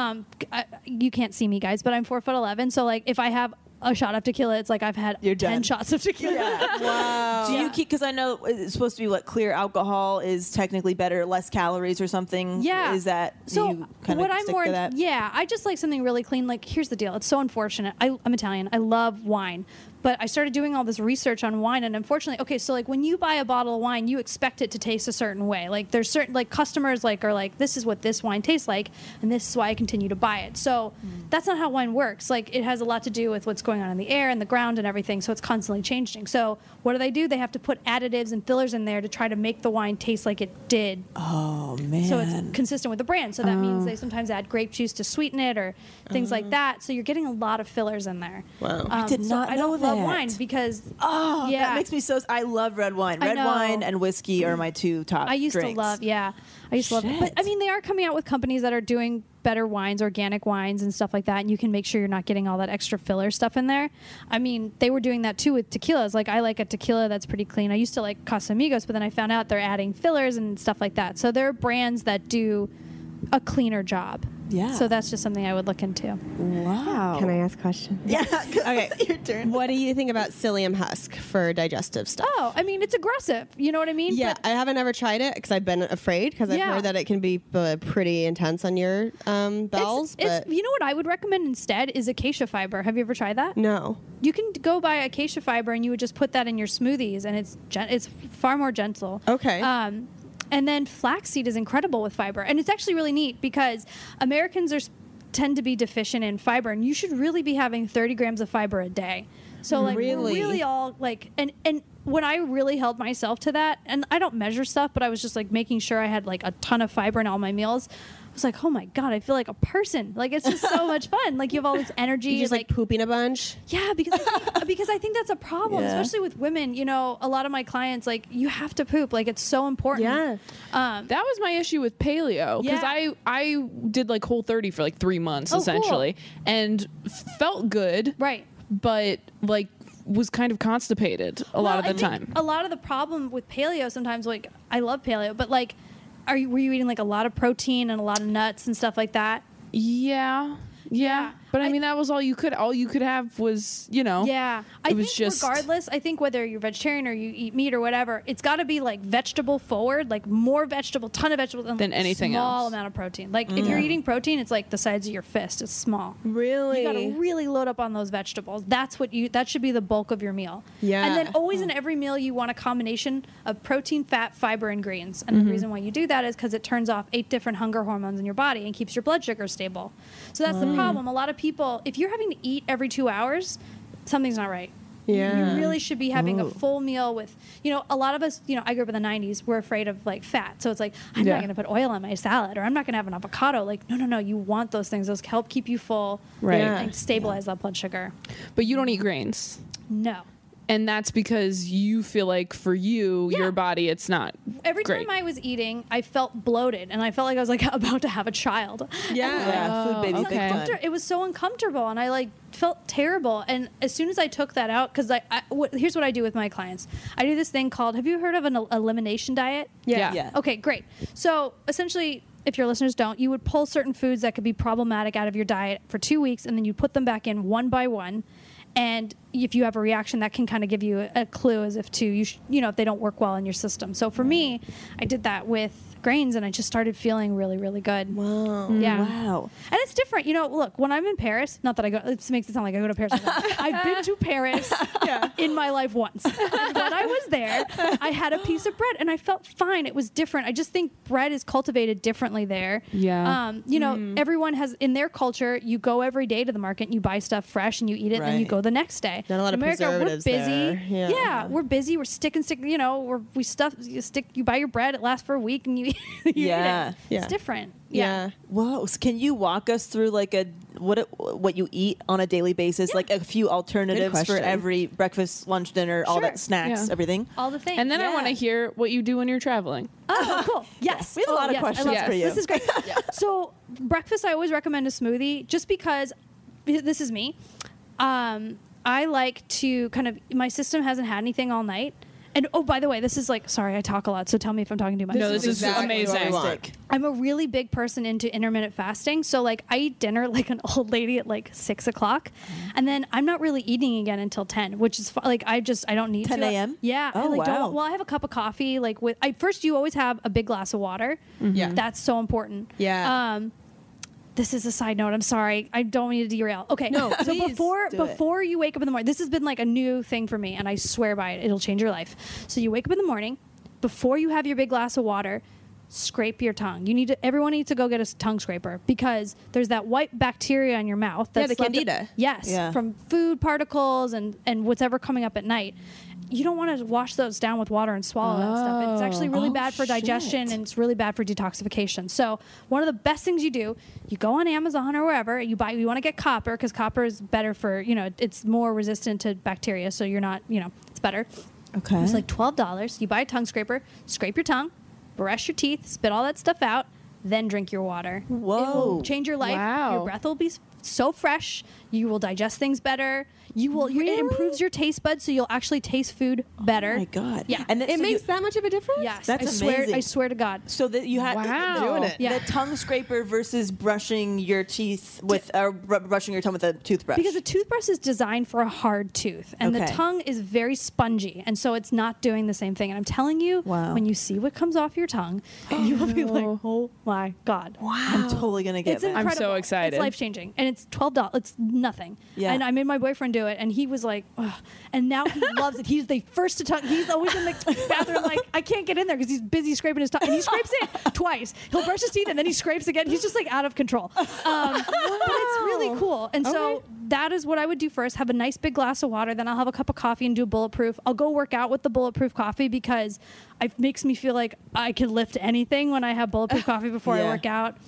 Speaker 5: You can't see me, guys, but I'm 4'11", so like if I have a shot of tequila, it's like I've had
Speaker 8: You're
Speaker 5: 10
Speaker 8: done.
Speaker 5: shots of tequila.
Speaker 8: Wow. Do you keep, because I know it's supposed to be what clear alcohol is technically better, less calories or something.
Speaker 5: Yeah.
Speaker 8: Is that,
Speaker 5: So
Speaker 8: do you kind
Speaker 5: what
Speaker 8: of
Speaker 5: I'm
Speaker 8: stick
Speaker 5: more,
Speaker 8: to that?
Speaker 5: yeah, I just like something really clean. Like here's the deal. It's so unfortunate. I'm Italian. I love wine. But I started doing all this research on wine, and unfortunately, okay, so like when you buy a bottle of wine, you expect it to taste a certain way. Like there's certain like customers like are like, this is what this wine tastes like, and this is why I continue to buy it. So that's not how wine works. Like it has a lot to do with what's going on in the air and the ground and everything. So it's constantly changing. So what do? They have to put additives and fillers in there to try to make the wine taste like it did.
Speaker 8: Oh, man.
Speaker 5: So it's consistent with the brand. So that means they sometimes add grape juice to sweeten it or things like that. So you're getting a lot of fillers in there.
Speaker 7: Wow.
Speaker 8: I did not
Speaker 5: I
Speaker 8: know
Speaker 5: don't love
Speaker 8: that.
Speaker 5: wine because
Speaker 8: Oh,
Speaker 5: yeah,
Speaker 8: that makes me so. I love red wine.
Speaker 5: I
Speaker 8: Red
Speaker 5: know.
Speaker 8: wine and whiskey are my 2 top
Speaker 5: I used
Speaker 8: drinks.
Speaker 5: to love. Yeah, I used to love it. But I mean, they are coming out with companies that are doing better wines, organic wines and stuff like that, and you can make sure you're not getting all that extra filler stuff in there. I mean, they were doing that too with tequilas. Like I like a tequila that's pretty clean. I used to like Casamigos, but then I found out they're adding fillers and stuff like that. So there are brands that do a cleaner job.
Speaker 8: Yeah.
Speaker 5: So that's just something I would look into.
Speaker 8: Wow.
Speaker 7: Can I ask questions?
Speaker 8: Yeah.
Speaker 7: Okay.
Speaker 8: Your turn.
Speaker 7: What do you think about psyllium husk for digestive stuff?
Speaker 5: Oh, I mean, it's aggressive. You know what I mean?
Speaker 7: Yeah,
Speaker 5: But
Speaker 7: I haven't ever tried it because I've been afraid because I've
Speaker 5: Yeah.
Speaker 7: heard that it can be pretty intense on your bowels.
Speaker 5: it's,
Speaker 7: but
Speaker 5: you know what I would recommend instead is acacia fiber. Have you ever tried that?
Speaker 7: no.
Speaker 5: You can go buy acacia fiber and you would just put that in your smoothies, and it's far more gentle.
Speaker 7: Okay.
Speaker 5: And then flaxseed is incredible with fiber, and it's actually really neat because Americans tend to be deficient in fiber, and you should really be having 30 grams of fiber a day. So like we're really all like, and when I really held myself to that, and I don't measure stuff, but I was just like making sure I had like a ton of fiber in all my meals. I was like, oh my God, I feel like a person. Like, it's just so much fun. Like, you have all this energy.
Speaker 7: You just like pooping a bunch.
Speaker 5: Yeah, because I think that's a problem, especially with women. You know, a lot of my clients, like, you have to poop. Like, it's so important.
Speaker 7: Yeah.
Speaker 6: That was my issue with paleo because I did like Whole30 for like 3 months essentially, and felt good.
Speaker 5: Right.
Speaker 6: But like was kind of constipated a lot of the time.
Speaker 5: A lot of the problem with paleo sometimes, like, I love paleo, but like, were you eating like a lot of protein and a lot of nuts and stuff like that?
Speaker 6: Yeah. But I mean, that was all you could have was, you know.
Speaker 5: Yeah. I think regardless, I think whether you're vegetarian or you eat meat or whatever, it's got to be like vegetable forward, like more ton of vegetables
Speaker 6: than anything
Speaker 5: small
Speaker 6: else.
Speaker 5: Amount of protein. Like if you're eating protein, it's like the size of your fist. It's small.
Speaker 7: Really?
Speaker 5: You got to really load up on those vegetables. That should be the bulk of your meal.
Speaker 7: Yeah.
Speaker 5: And then always in every meal, you want a combination of protein, fat, fiber, and greens. And the reason why you do that is because it turns off 8 different hunger hormones in your body and keeps your blood sugar stable. So that's the problem. A lot of people, if you're having to eat every 2 hours, something's not right.
Speaker 7: Yeah.
Speaker 5: You really should be having a full meal with, you know, a lot of us, you know, I grew up in the 90s, we're afraid of like fat. So it's like, I'm not going to put oil on my salad, or I'm not going to have an avocado. Like, no, you want those things. Those help keep you full,
Speaker 6: right,
Speaker 5: and stabilize that blood sugar.
Speaker 6: But you don't eat grains.
Speaker 5: No.
Speaker 6: And that's because you feel like for you, your body, it's not
Speaker 5: Every
Speaker 6: great.
Speaker 5: time I was eating, I felt bloated, and I felt like I was like about to have a child.
Speaker 8: Food baby, big time.
Speaker 5: It was so uncomfortable, and I like felt terrible. And as soon as I took that out, because here's what I do with my clients. I do this thing called, have you heard of an elimination diet?
Speaker 6: Yeah.
Speaker 5: Okay, great. So essentially, if your listeners don't, you would pull certain foods that could be problematic out of your diet for 2 weeks, and then you put them back in one by one. And if you have a reaction, that can kind of give you a clue as if to, you know, if they don't work well in your system. So for me, I did that with grains, and I just started feeling really, really good.
Speaker 8: Wow.
Speaker 5: Yeah.
Speaker 8: Wow.
Speaker 5: And it's different. You know, look, when I'm in Paris, not that I go, it makes it sound like I go to Paris. I've been to Paris in my life once. And when I was there, I had a piece of bread, and I felt fine. It was different. I just think bread is cultivated differently there.
Speaker 6: Yeah.
Speaker 5: You know, everyone has, in their culture, you go every day to the market, and you buy stuff fresh, and you eat it, and then you go the next day.
Speaker 7: Not a lot
Speaker 5: in
Speaker 7: of
Speaker 5: America,
Speaker 7: preservatives
Speaker 5: we're busy.
Speaker 7: there.
Speaker 5: Yeah, we're busy. We're stick. You know, you buy your bread, it lasts for a week, and you eat it. It's different. Yeah.
Speaker 8: Whoa. So can you walk us through like what you eat on a daily basis? Like a few alternatives for every breakfast, lunch, dinner, all that snacks, everything?
Speaker 5: All the things.
Speaker 6: And then I want to hear what you do when you're traveling.
Speaker 5: Oh, cool. Yes.
Speaker 8: We have a lot of questions for you.
Speaker 5: This is great. So breakfast, I always recommend a smoothie just because this is me. I like to kind of, my system hasn't had anything all night. And oh, by the way, this is like, sorry, I talk a lot, so tell me if I'm talking too much.
Speaker 6: No, this is amazing.
Speaker 5: I'm a really big person into intermittent fasting. So like I eat dinner like an old lady at like 6 o'clock. And then I'm not really eating again until 10, which is like, I don't need
Speaker 8: 10 a.m.?
Speaker 5: Yeah.
Speaker 8: Oh, wow.
Speaker 5: Well, I have a cup of coffee. Like first you always have a big glass of water.
Speaker 7: Yeah.
Speaker 5: That's so important.
Speaker 7: Yeah.
Speaker 5: This is a side note. I'm sorry. I don't mean to derail. Okay.
Speaker 7: No,
Speaker 5: so
Speaker 7: please
Speaker 5: before you wake up in the morning, this has been like a new thing for me, and I swear by it. It'll change your life. So you wake up in the morning, before you have your big glass of water, scrape your tongue. Everyone needs to go get a tongue scraper because there's that white bacteria in your mouth. That's
Speaker 7: the candida.
Speaker 5: From food particles and whatever coming up at night. You don't want to wash those down with water and swallow that stuff. It's actually really bad for digestion, and it's really bad for detoxification. So one of the best things you do, you go on Amazon or wherever, you want to get copper because copper is better for, it's more resistant to bacteria. So you're not, it's better.
Speaker 8: Okay.
Speaker 5: It's like $12. You buy a tongue scraper, scrape your tongue, brush your teeth, spit all that stuff out, then drink your water.
Speaker 8: Whoa.
Speaker 5: It will change your life.
Speaker 6: Wow.
Speaker 5: Your breath will be so fresh. You will digest things better. It improves your taste buds, so you'll actually taste food better.
Speaker 8: Oh my God.
Speaker 5: Yeah.
Speaker 8: And
Speaker 7: It makes that much of a difference?
Speaker 5: Yes.
Speaker 8: That's
Speaker 5: I
Speaker 8: amazing.
Speaker 5: swear to God.
Speaker 8: So that you had
Speaker 7: doing it.
Speaker 5: Yeah.
Speaker 8: the tongue scraper versus brushing your teeth with brushing your tongue with a toothbrush.
Speaker 5: Because a toothbrush is designed for a hard tooth, and the
Speaker 8: Okay.
Speaker 5: tongue is very spongy, and so it's not doing the same thing. And I'm telling you,
Speaker 8: Wow.
Speaker 5: when you see what comes off your tongue, you will be like, "Oh my God!"
Speaker 8: Wow. I'm totally gonna get
Speaker 5: It's
Speaker 8: that.
Speaker 5: incredible.
Speaker 6: I'm so excited.
Speaker 5: It's life changing, and it's $12. It's nothing.
Speaker 8: Yeah.
Speaker 5: And I made my boyfriend do it, and he was like, ugh. And now he loves it. He's the first to touch. He's always in the bathroom like, I can't get in there because he's busy scraping his tongue, and he scrapes it twice. He'll brush his teeth and then he scrapes again. He's just like out of control. But it's really cool. And so that is what I would do first. Have a nice big glass of water. Then I'll have a cup of coffee and do Bulletproof. I'll go work out with the Bulletproof coffee because it makes me feel like I can lift anything when I have Bulletproof coffee before I work out.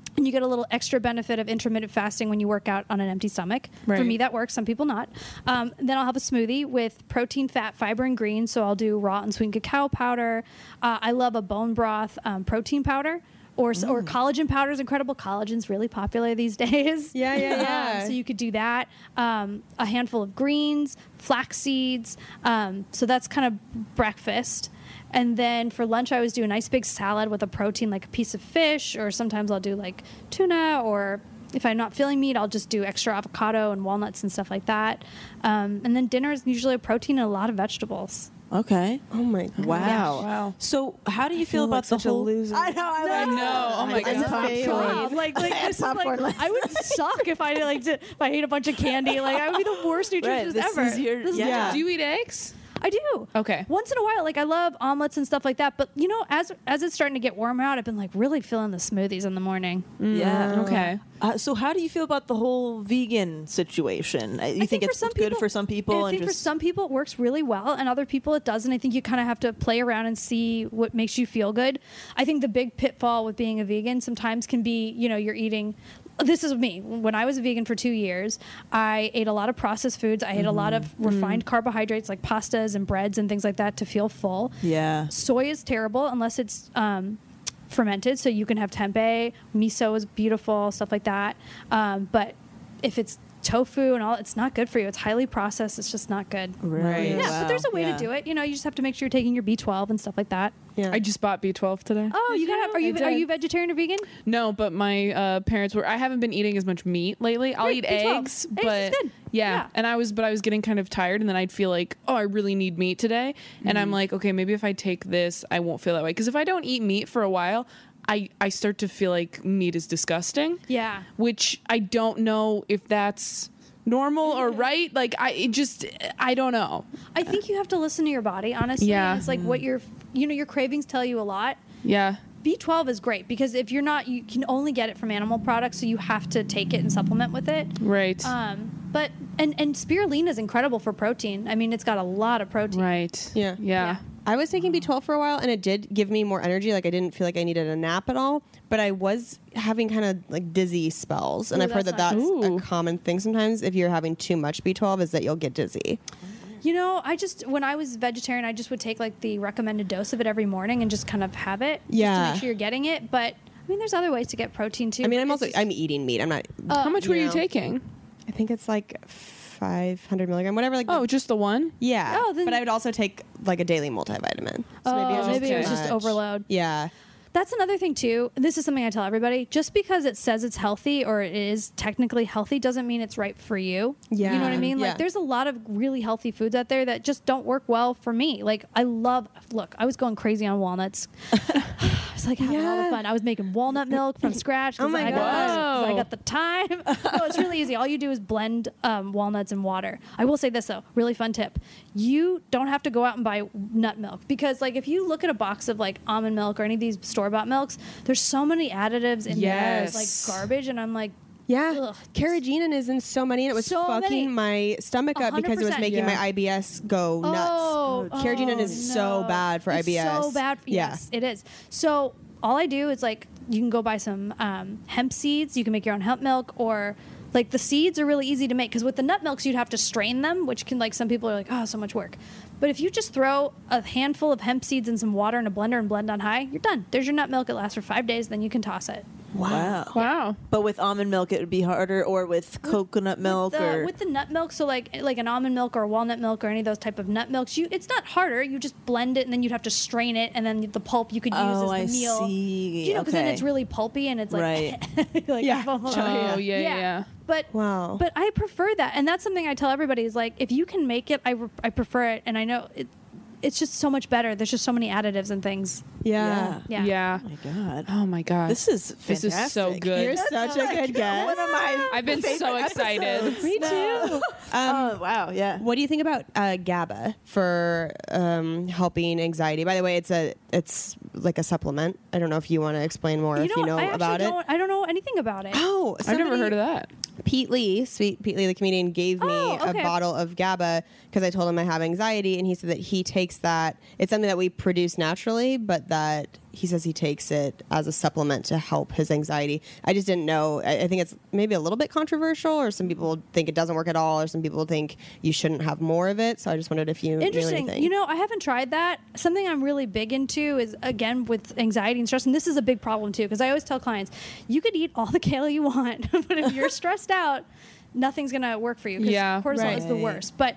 Speaker 5: And you get a little extra benefit of intermittent fasting when you work out on an empty stomach. For
Speaker 6: Right.
Speaker 5: me, that works. Some people not. Then I'll have a smoothie with protein, fat, fiber, and greens. So I'll do raw and sweetened cacao powder. I love a bone broth protein powder. Or collagen powder is incredible. Collagen's really popular these days.
Speaker 7: Yeah.
Speaker 5: So you could do that. A handful of greens, flax seeds. So that's kind of breakfast. And then for lunch, I always do a nice big salad with a protein, like a piece of fish, or sometimes I'll do like tuna, or if I'm not feeling meat, I'll just do extra avocado and walnuts and stuff like that. And then dinner is usually a protein and a lot of vegetables.
Speaker 8: Okay.
Speaker 7: Oh my God.
Speaker 8: Wow. So how do you feel about the whole loser?
Speaker 7: I know.
Speaker 6: I know. Oh my God.
Speaker 5: Like this is like, I would suck if I if I ate a bunch of candy. Like I would be the worst nutritionist ever.
Speaker 8: Is your,
Speaker 5: This is
Speaker 8: yeah.
Speaker 6: Do you eat eggs?
Speaker 5: I do.
Speaker 6: Okay.
Speaker 5: Once in a while, like I love omelets and stuff like that. But you know, as it's starting to get warmer out, I've been like really feeling the smoothies in the morning.
Speaker 8: Yeah.
Speaker 6: Okay.
Speaker 8: So how do you feel about the whole vegan situation? You think it's good for some people?
Speaker 5: I think for some people it works really well, and other people it doesn't. I think you kind of have to play around and see what makes you feel good. I think the big pitfall with being a vegan sometimes can be, you're eating. This is me. When I was a vegan for 2 years, I ate a lot of processed foods. I ate a lot of refined carbohydrates like pastas and breads and things like that to feel full.
Speaker 8: Yeah.
Speaker 5: Soy is terrible unless it's fermented, so you can have tempeh. Miso is beautiful, stuff like that. But if it's tofu and all, it's not good for you. It's highly processed. It's just not good.
Speaker 8: Right.
Speaker 5: Yeah,
Speaker 8: Wow.
Speaker 5: but there's a way to do it. You just have to make sure you're taking your B12 and stuff like that.
Speaker 7: Yeah.
Speaker 6: I just bought B12 today.
Speaker 5: Oh, you got? Are you vegetarian or vegan?
Speaker 6: No, but my parents were. I haven't been eating as much meat lately. I'll eat
Speaker 5: B12.
Speaker 6: eggs,
Speaker 5: Eggs
Speaker 6: but
Speaker 5: is good. Yeah.
Speaker 6: and I was getting kind of tired, and then I'd feel like, oh, I really need meat today, and I'm like, okay, maybe if I take this, I won't feel that way. Because if I don't eat meat for a while, I start to feel like meat is disgusting.
Speaker 5: Yeah.
Speaker 6: Which I don't know if that's normal or right. Like I don't know.
Speaker 5: I think you have to listen to your body, honestly.
Speaker 6: Yeah.
Speaker 5: And it's like what your cravings tell you a lot.
Speaker 6: Yeah.
Speaker 5: B12 is great because if you're not, you can only get it from animal products, so you have to take it and supplement with it.
Speaker 6: Right.
Speaker 5: But spirulina is incredible for protein. I mean, it's got a lot of protein.
Speaker 6: Right.
Speaker 7: Yeah. I was taking B12 for a while, and it did give me more energy. Like I didn't feel like I needed a nap at all, but I was having kind of like dizzy spells, and I've heard that that's a common thing sometimes. If you're having too much B12, is that you'll get dizzy.
Speaker 5: When I was vegetarian, I just would take like the recommended dose of it every morning and just kind of have it just to make sure you're getting it. But I mean, there's other ways to get protein too.
Speaker 7: I mean, I'm eating meat. I'm not.
Speaker 6: How much were you taking?
Speaker 7: I think it's like 500 milligram, whatever. Like
Speaker 6: just the one?
Speaker 7: Yeah. But I would also take like a daily multivitamin. So
Speaker 5: maybe it was just overload.
Speaker 7: Yeah.
Speaker 5: That's another thing too. This is something I tell everybody. Just because it says it's healthy or it is technically healthy doesn't mean it's right for you.
Speaker 7: Yeah.
Speaker 5: You know what I mean?
Speaker 7: Yeah.
Speaker 5: Like there's a lot of really healthy foods out there that just don't work well for me. Like I was going crazy on walnuts. I was like having a lot of fun. I was making walnut milk from scratch.
Speaker 7: Oh my God.
Speaker 5: I got the time. No, it's really easy. All you do is blend walnuts and water. I will say this though, really fun tip. You don't have to go out and buy nut milk because like if you look at a box of like almond milk or any of these store-bought milks, there's so many additives in there, like garbage, and I'm like,
Speaker 7: yeah, carrageenan is in so many, and it was fucking my stomach up because it was making my IBS go nuts. Carrageenan is so bad for IBS.
Speaker 5: So bad. Yes, it is. So all I do is like you can go buy some hemp seeds. You can make your own hemp milk, or like the seeds are really easy to make because with the nut milks you'd have to strain them, which can like some people are like, oh, so much work. But if you just throw a handful of hemp seeds and some water in a blender and blend on high, you're done. There's your nut milk. It lasts for 5 days. Then you can toss it.
Speaker 8: Wow. But with almond milk, it would be harder, or with coconut milk,
Speaker 5: with the nut milk. So like an almond milk or walnut milk or any of those type of nut milks, it's not harder. You just blend it, and then you'd have to strain it, and then the pulp you could use as the meal.
Speaker 8: Oh, I see.
Speaker 5: Because then it's really pulpy and it's like,
Speaker 6: Yeah.
Speaker 5: But I prefer that, and that's something I tell everybody is like, if you can make it, I prefer it, and I know it's just so much better. There's just so many additives and things.
Speaker 6: Yeah.
Speaker 8: Oh my God.
Speaker 6: Oh my God.
Speaker 8: This is fantastic.
Speaker 6: This is so good.
Speaker 7: You're such a good guest.
Speaker 8: One of my
Speaker 6: I've been so excited.
Speaker 7: Me too.
Speaker 8: Oh wow, yeah.
Speaker 7: What do you think about GABA for helping anxiety? By the way, it's like a supplement. I don't know if you want to explain more if you know about it.
Speaker 5: I don't know anything about it.
Speaker 7: Oh,
Speaker 6: I've never heard of that.
Speaker 7: Pete Lee, the comedian, gave me a bottle of GABA because I told him I have anxiety, and he said that he takes that. It's something that we produce naturally, but that he says he takes it as a supplement to help his anxiety. I just didn't know. I think it's maybe a little bit controversial, or some people think it doesn't work at all, or some people think you shouldn't have more of it. So I just wondered if you
Speaker 5: Interesting.
Speaker 7: knew anything.
Speaker 5: You know, I haven't tried that. Something I'm really big into is, again, with anxiety and stress, and this is a big problem too, because I always tell clients, you could eat all the kale you want, but if you're stressed out, nothing's going to work for you, because cortisol is the worst. But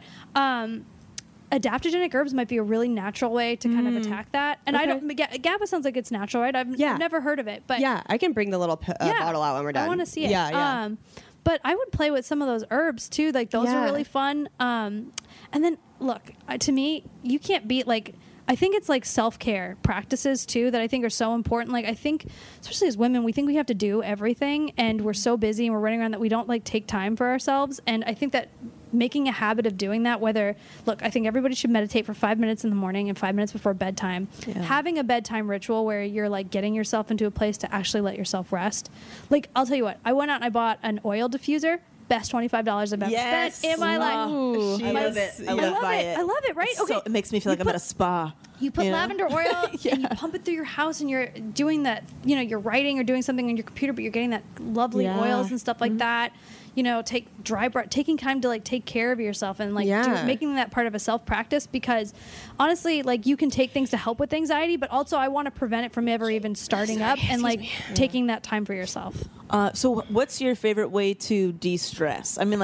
Speaker 5: adaptogenic herbs might be a really natural way to kind of attack that. And I don't, GABA sounds like it's natural, right? I've never heard of it. But
Speaker 7: yeah, I can bring the little bottle out when we're done.
Speaker 5: I want to see it.
Speaker 7: Yeah.
Speaker 5: But I would play with some of those herbs too. Like those are really fun. And then look, to me, you can't beat I think it's like self-care practices too that I think are so important. Like I think, especially as women, we think we have to do everything, and we're so busy and we're running around that we don't take time for ourselves. And I think that making a habit of doing that, I think everybody should meditate for 5 minutes in the morning and 5 minutes before bedtime. Yeah. Having a bedtime ritual where you're getting yourself into a place to actually let yourself rest. I'll tell you what, I went out and I bought an oil diffuser. Best $25 I've ever spent in my life.
Speaker 8: I love it. I
Speaker 5: love it, right? Okay.
Speaker 8: So, it makes me feel like I'm at a spa.
Speaker 5: You put lavender oil and you pump it through your house, and you're doing that, you're writing or doing something on your computer, but you're getting that lovely oils and stuff like that. Take taking time to take care of yourself and making that part of a self practice, because honestly, you can take things to help with anxiety, but also I want to prevent it from ever even starting up, and taking that time for yourself.
Speaker 8: So what's your favorite way to de-stress? I mean,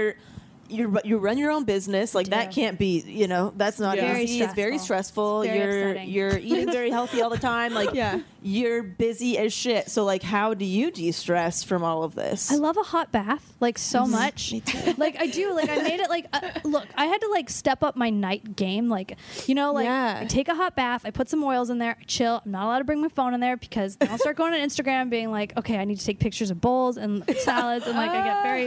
Speaker 8: you run your own business, that can't be, that's not easy. It's very stressful. You're eating very healthy all the time. You're busy as shit. So how do you de-stress from all of this?
Speaker 5: I love a hot bath so much.
Speaker 8: Me too.
Speaker 5: I do. I made it look, I had to step up my night game. I take a hot bath, I put some oils in there, I chill. I'm not allowed to bring my phone in there, because then I'll start going on Instagram being okay, I need to take pictures of bowls and salads, and I get very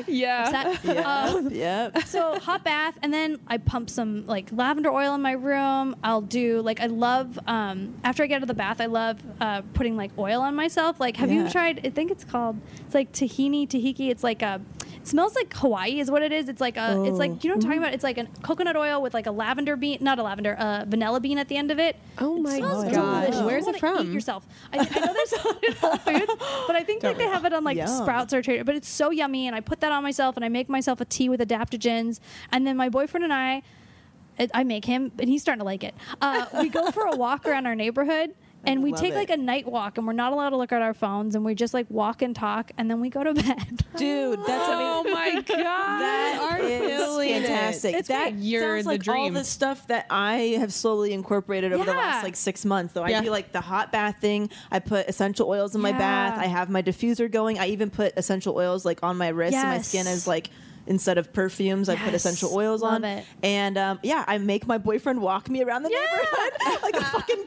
Speaker 5: upset. So hot bath, and then I pump some lavender oil in my room. I'll do I love after I get out of the bath, I love putting oil on myself. Have you tried? I think it's tahini. It's it smells like Hawaii is what it is. It's it's you know what I'm talking about. It's a coconut oil with a lavender bean, not a lavender, vanilla bean at the end of it.
Speaker 7: Oh my
Speaker 5: gosh!
Speaker 7: Delicious. Where's it from?
Speaker 5: Eat yourself. I know there's one in Whole Foods, but I think they have it on Sprouts or Trader. But it's so yummy, and I put that on myself, and I make myself a tea with adaptogens, and then my boyfriend and I make him, and he's starting to like it. We go for a walk around our neighborhood. And we take a night walk, and we're not allowed to look at our phones, and we just walk and talk, and then we go to bed.
Speaker 8: Dude, that's
Speaker 6: oh my god,
Speaker 8: that is fantastic.
Speaker 5: It's
Speaker 6: you're in the dream.
Speaker 8: All the stuff that I have slowly incorporated over the last 6 months. Though I do the hot bath thing. I put essential oils in my bath. I have my diffuser going. I even put essential oils on my wrist, and my skin is instead of perfumes, I put essential oils on.
Speaker 5: It.
Speaker 8: And I make my boyfriend walk me around the neighborhood like a fucking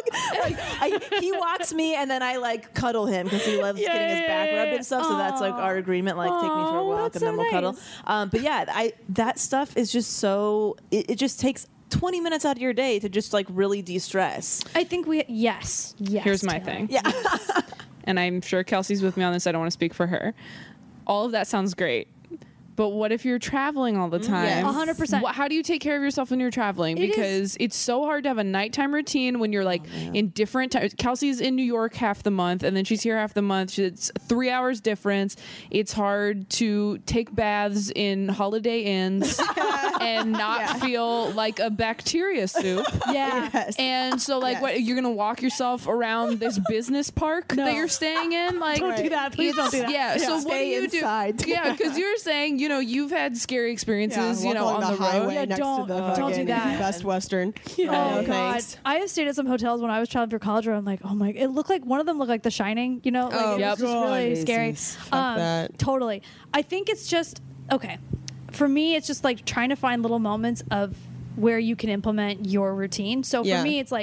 Speaker 8: dog. He walks me, and then I cuddle him, because he loves getting his back rubbed and stuff. So that's our agreement. Take me for a walk, and then we'll cuddle. But that stuff is just so. It just takes 20 minutes out of your day to just really de-stress.
Speaker 5: I think yes.
Speaker 6: Here's my thing.
Speaker 8: Yeah.
Speaker 6: And I'm sure Kelsey's with me on this. I don't want to speak for her. All of that sounds great. But what if you're traveling all the time?
Speaker 5: Yes. 100%.
Speaker 6: How do you take care of yourself when you're traveling? Because it's so hard to have a nighttime routine when you're in different times. Kelsey's in New York half the month, and then she's here half the month. It's 3 hours difference. It's hard to take baths in Holiday Inns and not feel like a bacteria soup.
Speaker 5: Yeah.
Speaker 8: Yes.
Speaker 6: And so what, you're going to walk yourself around this business park that you're staying in?
Speaker 5: Don't do that. Please don't do that.
Speaker 6: Yeah. So what do you do? Yeah, because you're saying, you've had scary experiences, on the road.
Speaker 7: Yeah, next to the
Speaker 5: don't do that.
Speaker 7: Best Western.
Speaker 5: Oh God! I have stayed at some hotels when I was traveling for college where I'm oh my! It looked like one of them looked like The Shining. It was just really scary. Totally. I think it's just okay. For me, it's just trying to find little moments of where you can implement your routine. So for me, it's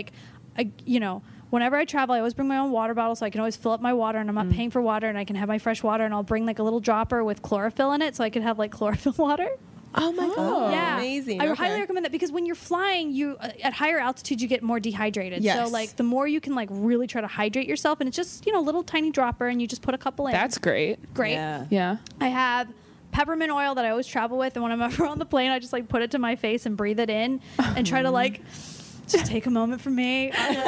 Speaker 5: whenever I travel, I always bring my own water bottle, so I can always fill up my water, and I'm not paying for water, and I can have my fresh water, and I'll bring a little dropper with chlorophyll in it, so I can have chlorophyll water.
Speaker 7: Oh my god!
Speaker 5: Yeah,
Speaker 7: amazing.
Speaker 5: I highly recommend that, because when you're flying, you at higher altitude you get more dehydrated.
Speaker 7: Yes.
Speaker 5: So the more you can really try to hydrate yourself, and it's just a little tiny dropper, and you just put a couple in.
Speaker 6: That's great.
Speaker 5: Great.
Speaker 6: Yeah.
Speaker 5: I have peppermint oil that I always travel with, and when I'm ever on the plane, I just put it to my face and breathe it in, and try to just take a moment from me.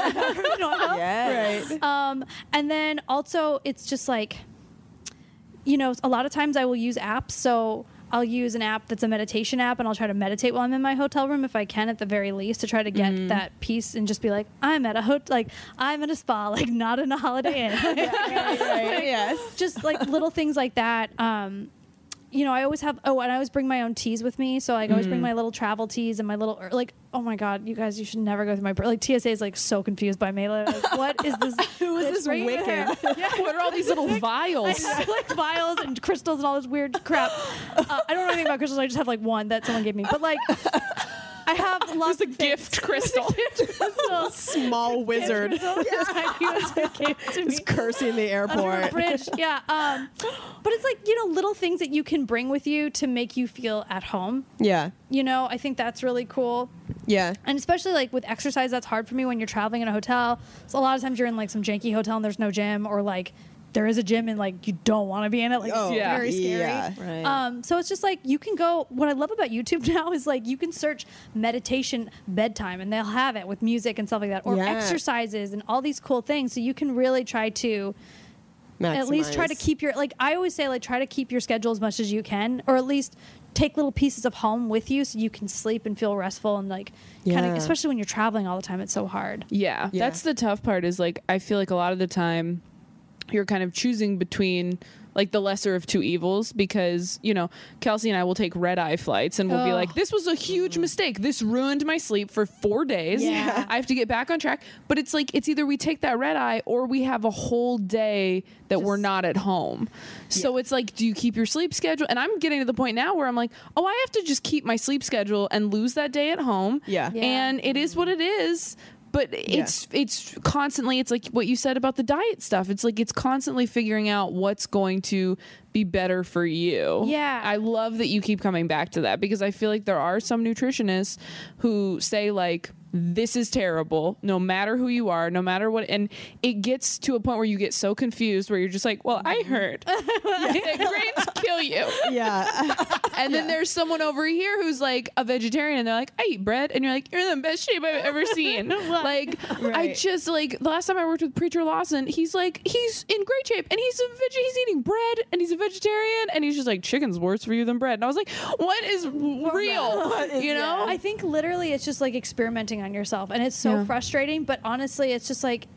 Speaker 8: Yes.
Speaker 5: Right. And then also it's just like, you know, a lot of times I will use apps. So I'll use an app that's a meditation app, and I'll try to meditate while I'm in my hotel room if I can, at the very least, to try to get that peace and just be like, I'm at a spa, like not in a Holiday Inn.
Speaker 7: Right. Yes.
Speaker 5: Just like little things like that. You know, I always have, and I always bring my own teas with me. So I always bring my little travel teas and my little, like, oh my God, you guys, you should never go through my, like, TSA is like so confused by me. Like, what is this?
Speaker 7: Who is this wicked?
Speaker 5: Yeah.
Speaker 6: What are all these little vials?
Speaker 5: I have, like vials and crystals and all this weird crap. I don't know anything about crystals. I just have like one that someone gave me. But like, I have lots
Speaker 6: of gift crystal.
Speaker 7: Small wizard.
Speaker 5: It's
Speaker 7: cursing the airport.
Speaker 5: Bridge. Yeah. But it's like, you know, little things that you can bring with you to make you feel at home.
Speaker 7: Yeah.
Speaker 5: You know, I think that's really cool.
Speaker 7: Yeah.
Speaker 5: And especially like with exercise, that's hard for me when you're traveling in a hotel. So a lot of times you're in like some janky hotel and there's no gym, or like there is a gym and like you don't want to be in it. Like it's very scary.
Speaker 7: Yeah.
Speaker 8: Right.
Speaker 5: So it's just like you can go. What I love about YouTube now is like you can search meditation bedtime and they'll have it with music and stuff like that, or exercises and all these cool things. So you can really try to at least try to keep your, like I always say, like try to keep your schedule as much as you can, or at least take little pieces of home with you so you can sleep and feel restful and like kind of, especially when you're traveling all the time, it's so hard.
Speaker 6: Yeah, that's the tough part, is like I feel like a lot of the time you're kind of choosing between like the lesser of two evils, because, you know, Kelsey and I will take red-eye flights and we'll be like, this was a huge mistake. This ruined my sleep for 4 days.
Speaker 5: Yeah.
Speaker 6: I have to get back on track. But it's like, it's either we take that red-eye or we have a whole day that we're not at home. So it's like, do you keep your sleep schedule? And I'm getting to the point now where I'm like, oh, I have to just keep my sleep schedule and lose that day at home.
Speaker 7: Yeah.
Speaker 6: And it is what it is. But it's constantly, it's like what you said about the diet stuff. It's like it's constantly figuring out what's going to be better for you.
Speaker 5: Yeah.
Speaker 6: I love that you keep coming back to that, because I feel like there are some nutritionists who say like, this is terrible, no matter who you are, no matter what. And it gets to a point where you get so confused where you're just like, well, I heard that grains kill you.
Speaker 7: Yeah.
Speaker 6: And then there's someone over here who's like a vegetarian and they're like, I eat bread. And you're like, you're in the best shape I've ever seen. Like, I just like, the last time I worked with Preacher Lawson, he's like, he's in great shape and he's he's eating bread and he's a vegetarian and he's just like, chicken's worse for you than bread. And I was like, what is real? You know?
Speaker 5: I think literally it's just like experimenting on yourself, and it's so frustrating, but honestly it's just like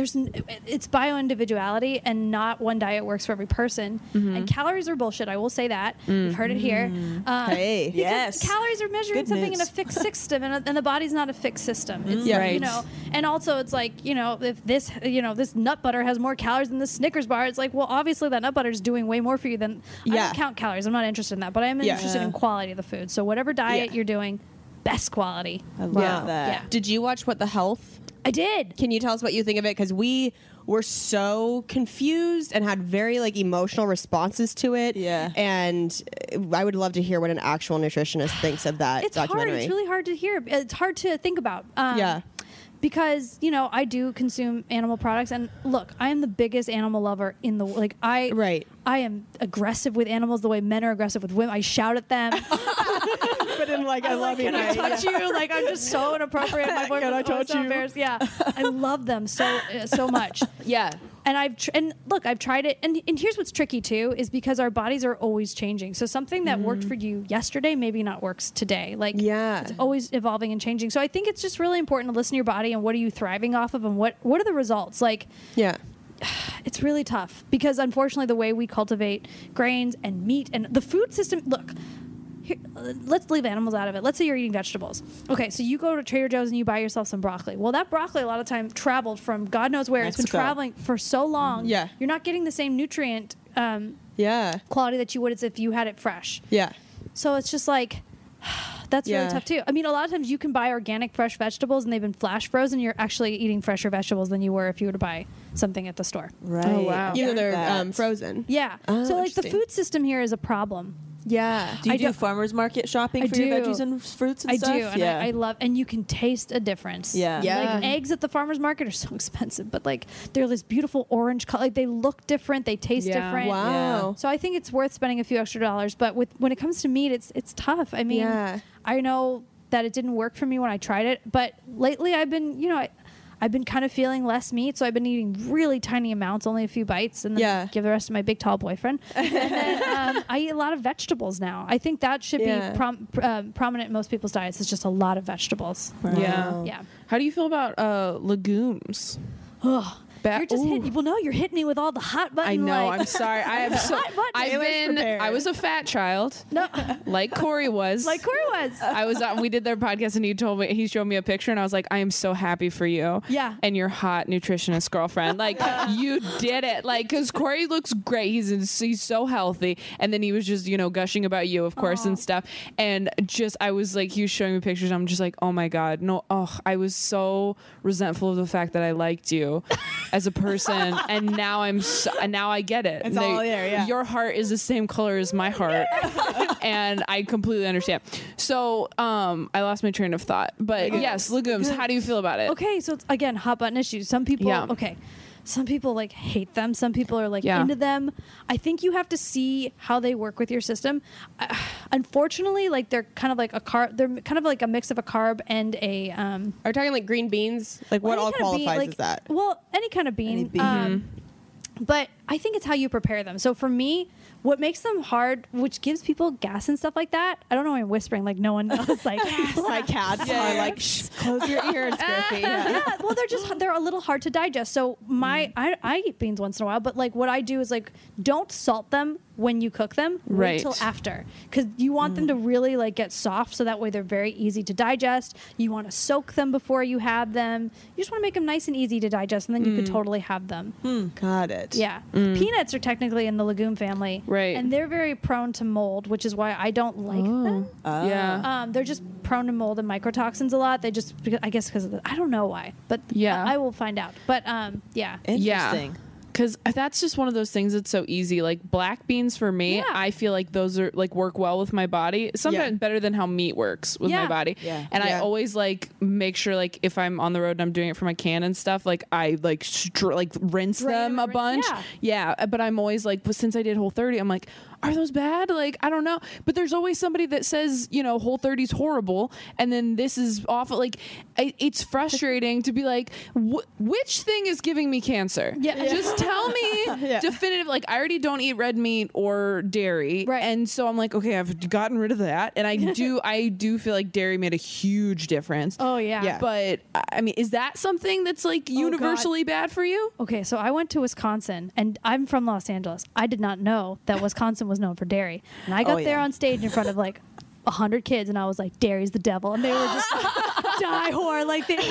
Speaker 5: it's bio-individuality, and not one diet works for every person. And calories are bullshit. I will say that. You've heard it here.
Speaker 7: Hey,
Speaker 8: yes.
Speaker 5: Calories are measuring
Speaker 8: Good
Speaker 5: something
Speaker 8: news.
Speaker 5: in a fixed system, and the body's not a fixed system. It's,
Speaker 6: Right.
Speaker 5: you know, and also it's like, you know, if this, you know, this nut butter has more calories than the Snickers bar, it's like, well, obviously that nut butter is doing way more for you than, I don't count calories. I'm not interested in that, but I am interested in quality of the food. So whatever diet you're doing, best quality.
Speaker 8: I love that.
Speaker 5: Yeah.
Speaker 7: Did you watch What the Health?
Speaker 5: I did.
Speaker 7: Can you tell us what you think of it? Because we were so confused and had very like emotional responses to it.
Speaker 8: Yeah.
Speaker 7: And I would love to hear what an actual nutritionist thinks of that
Speaker 5: It's
Speaker 7: documentary.
Speaker 5: hard. It's really hard to hear. It's hard to think about.
Speaker 7: Yeah.
Speaker 5: Because, you know, I do consume animal products, and look, I am the biggest animal lover in the like. I am aggressive with animals the way men are aggressive with women. I shout at them.
Speaker 7: But in like, I love you.
Speaker 5: Can I touch you? Like, I'm just so inappropriate. My boyfriend
Speaker 7: Can I
Speaker 5: was always
Speaker 7: touch
Speaker 5: so
Speaker 7: you?
Speaker 5: embarrassed. Yeah, I love them so much.
Speaker 6: Yeah.
Speaker 5: And and look, I've tried it, and here's what's tricky too, is because our bodies are always changing. So something that worked for you yesterday maybe not works today. Like, it's always evolving and changing. So I think it's just really important to listen to your body and what are you thriving off of, and what are the results. Like, it's really tough because unfortunately the way we cultivate grains and meat and the food system. Look. Here, let's leave animals out of it. Let's say you're eating vegetables. Okay, so you go to Trader Joe's and you buy yourself some broccoli. Well, that broccoli a lot of time traveled from God knows where. It's been traveling for so long.
Speaker 7: Yeah.
Speaker 5: You're not getting the same nutrient quality that you would as if you had it fresh.
Speaker 7: Yeah.
Speaker 5: So it's just like, that's really tough too. I mean, a lot of times you can buy organic fresh vegetables and they've been flash frozen. You're actually eating fresher vegetables than you were if you were to buy something at the store.
Speaker 8: Right.
Speaker 6: Oh, wow.
Speaker 7: Even though they're frozen.
Speaker 5: Yeah.
Speaker 7: Oh,
Speaker 5: so like the
Speaker 7: interesting.
Speaker 5: food system here is a problem.
Speaker 7: Yeah.
Speaker 8: Do you do farmers market shopping for your veggies and fruits and stuff?
Speaker 5: I do, and I love, and you can taste a difference.
Speaker 8: Yeah.
Speaker 5: Like eggs at the farmers market are so expensive, but like they're this beautiful orange color. Like they look different, they taste different.
Speaker 7: Wow.
Speaker 5: So I think it's worth spending a few extra dollars. But when it comes to meat, it's tough. I mean, I know that it didn't work for me when I tried it. But lately I've been, I've been kind of feeling less meat, so I've been eating really tiny amounts, only a few bites, and then give the rest to my big tall boyfriend. And then I eat a lot of vegetables now. I think that should be prominent in most people's diets. It's just a lot of vegetables.
Speaker 6: Wow.
Speaker 5: Yeah.
Speaker 6: How do you feel about legumes?
Speaker 5: Ugh. You're just hitting. Well, no, you're hitting me with all the hot button.
Speaker 6: I know.
Speaker 5: Like,
Speaker 6: I'm sorry. I was a fat child.
Speaker 5: No,
Speaker 6: like Corey was. We did their podcast, and he showed me a picture, and I was like, I am so happy for you.
Speaker 5: Yeah.
Speaker 6: And your hot nutritionist girlfriend, like you did it. Like, because Corey looks great. He's so healthy, and then he was just gushing about you, of course, and stuff. And just I was like, he was showing me pictures. And I'm just like, oh my god, no. Oh, I was so resentful of the fact that I liked you as a person, and now now I get it.
Speaker 7: It's all there, yeah.
Speaker 6: Your heart is the same color as my heart, and I completely understand. So, I lost my train of thought, but yes, legumes. How do you feel about it?
Speaker 5: Okay, so it's again hot button issues. Some people, some people like hate them. Some people are like into them. I think you have to see how they work with your system. Unfortunately, like they're kind of like a carb. They're kind of like a mix of a carb and a.
Speaker 7: Are we talking like green beans? Like what all qualifies as that?
Speaker 5: Well, any kind of bean. But I think it's how you prepare them. So for me, what makes them hard, which gives people gas and stuff like that. I don't know why I'm whispering like no one knows. Like
Speaker 7: like cats are like, close your ears, Griffey.
Speaker 5: Yeah. Well, they're a little hard to digest. So I eat beans once in a while, but like what I do is like don't salt them when you cook them. Wait till after, because you want them to really like get soft, so that way they're very easy to digest. You want to soak them before you have them. You just want to make them nice and easy to digest, and then you could totally have them.
Speaker 7: Got it.
Speaker 5: Yeah. Peanuts are technically in the legume family.
Speaker 6: Right.
Speaker 5: And they're very prone to mold, which is why I don't like them.
Speaker 6: Yeah.
Speaker 5: They're just prone to mold and mycotoxins a lot. They just, I guess because of the, I don't know why, but I will find out. But yeah.
Speaker 8: Interesting.
Speaker 6: Because that's just one of those things that's so easy. Like black beans for me, I feel like those are like work well with my body. Sometimes better than how meat works with my body. Yeah. And I always like make sure like if I'm on the road and I'm doing it for my can and stuff, like I like rinse them a bunch. Yeah. But I'm always like, since I did Whole30, I'm like, are those bad? Like, I don't know. But there's always somebody that says, Whole30's horrible. And then this is awful. Like, it's frustrating to be like, which thing is giving me cancer? Yeah. Just tell me definitive. Like, I already don't eat red meat or dairy. Right. And so I'm like, okay, I've gotten rid of that. And I do feel like dairy made a huge difference.
Speaker 5: Oh, yeah.
Speaker 6: But, I mean, is that something that's like universally bad for you?
Speaker 5: Okay, so I went to Wisconsin, and I'm from Los Angeles. I did not know that Wisconsin was known for dairy. And I got there on stage in front of like 100 kids, and I was like, dairy's the devil. And they were just die whore. Like they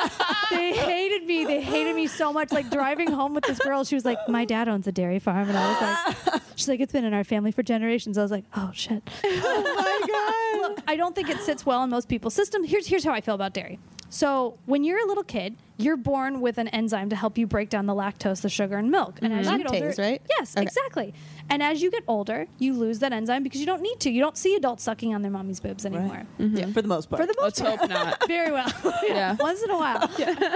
Speaker 5: hated me. They hated me so much. Like driving home with this girl, she was like, my dad owns a dairy farm. And I was like, she's like, it's been in our family for generations. I was like, oh shit. Oh my God. Look, I don't think it sits well in most people's systems. Here's how I feel about dairy. So when you're a little kid, you're born with an enzyme to help you break down the lactose, the sugar, and milk. And as you get older,
Speaker 7: right?
Speaker 5: Yes, exactly. And as you get older, you lose that enzyme because you don't need to. You don't see adults sucking on their mommy's boobs anymore.
Speaker 8: Right. Yeah, for the most part.
Speaker 6: Let's hope not.
Speaker 5: Very well. Yeah. Once in a while.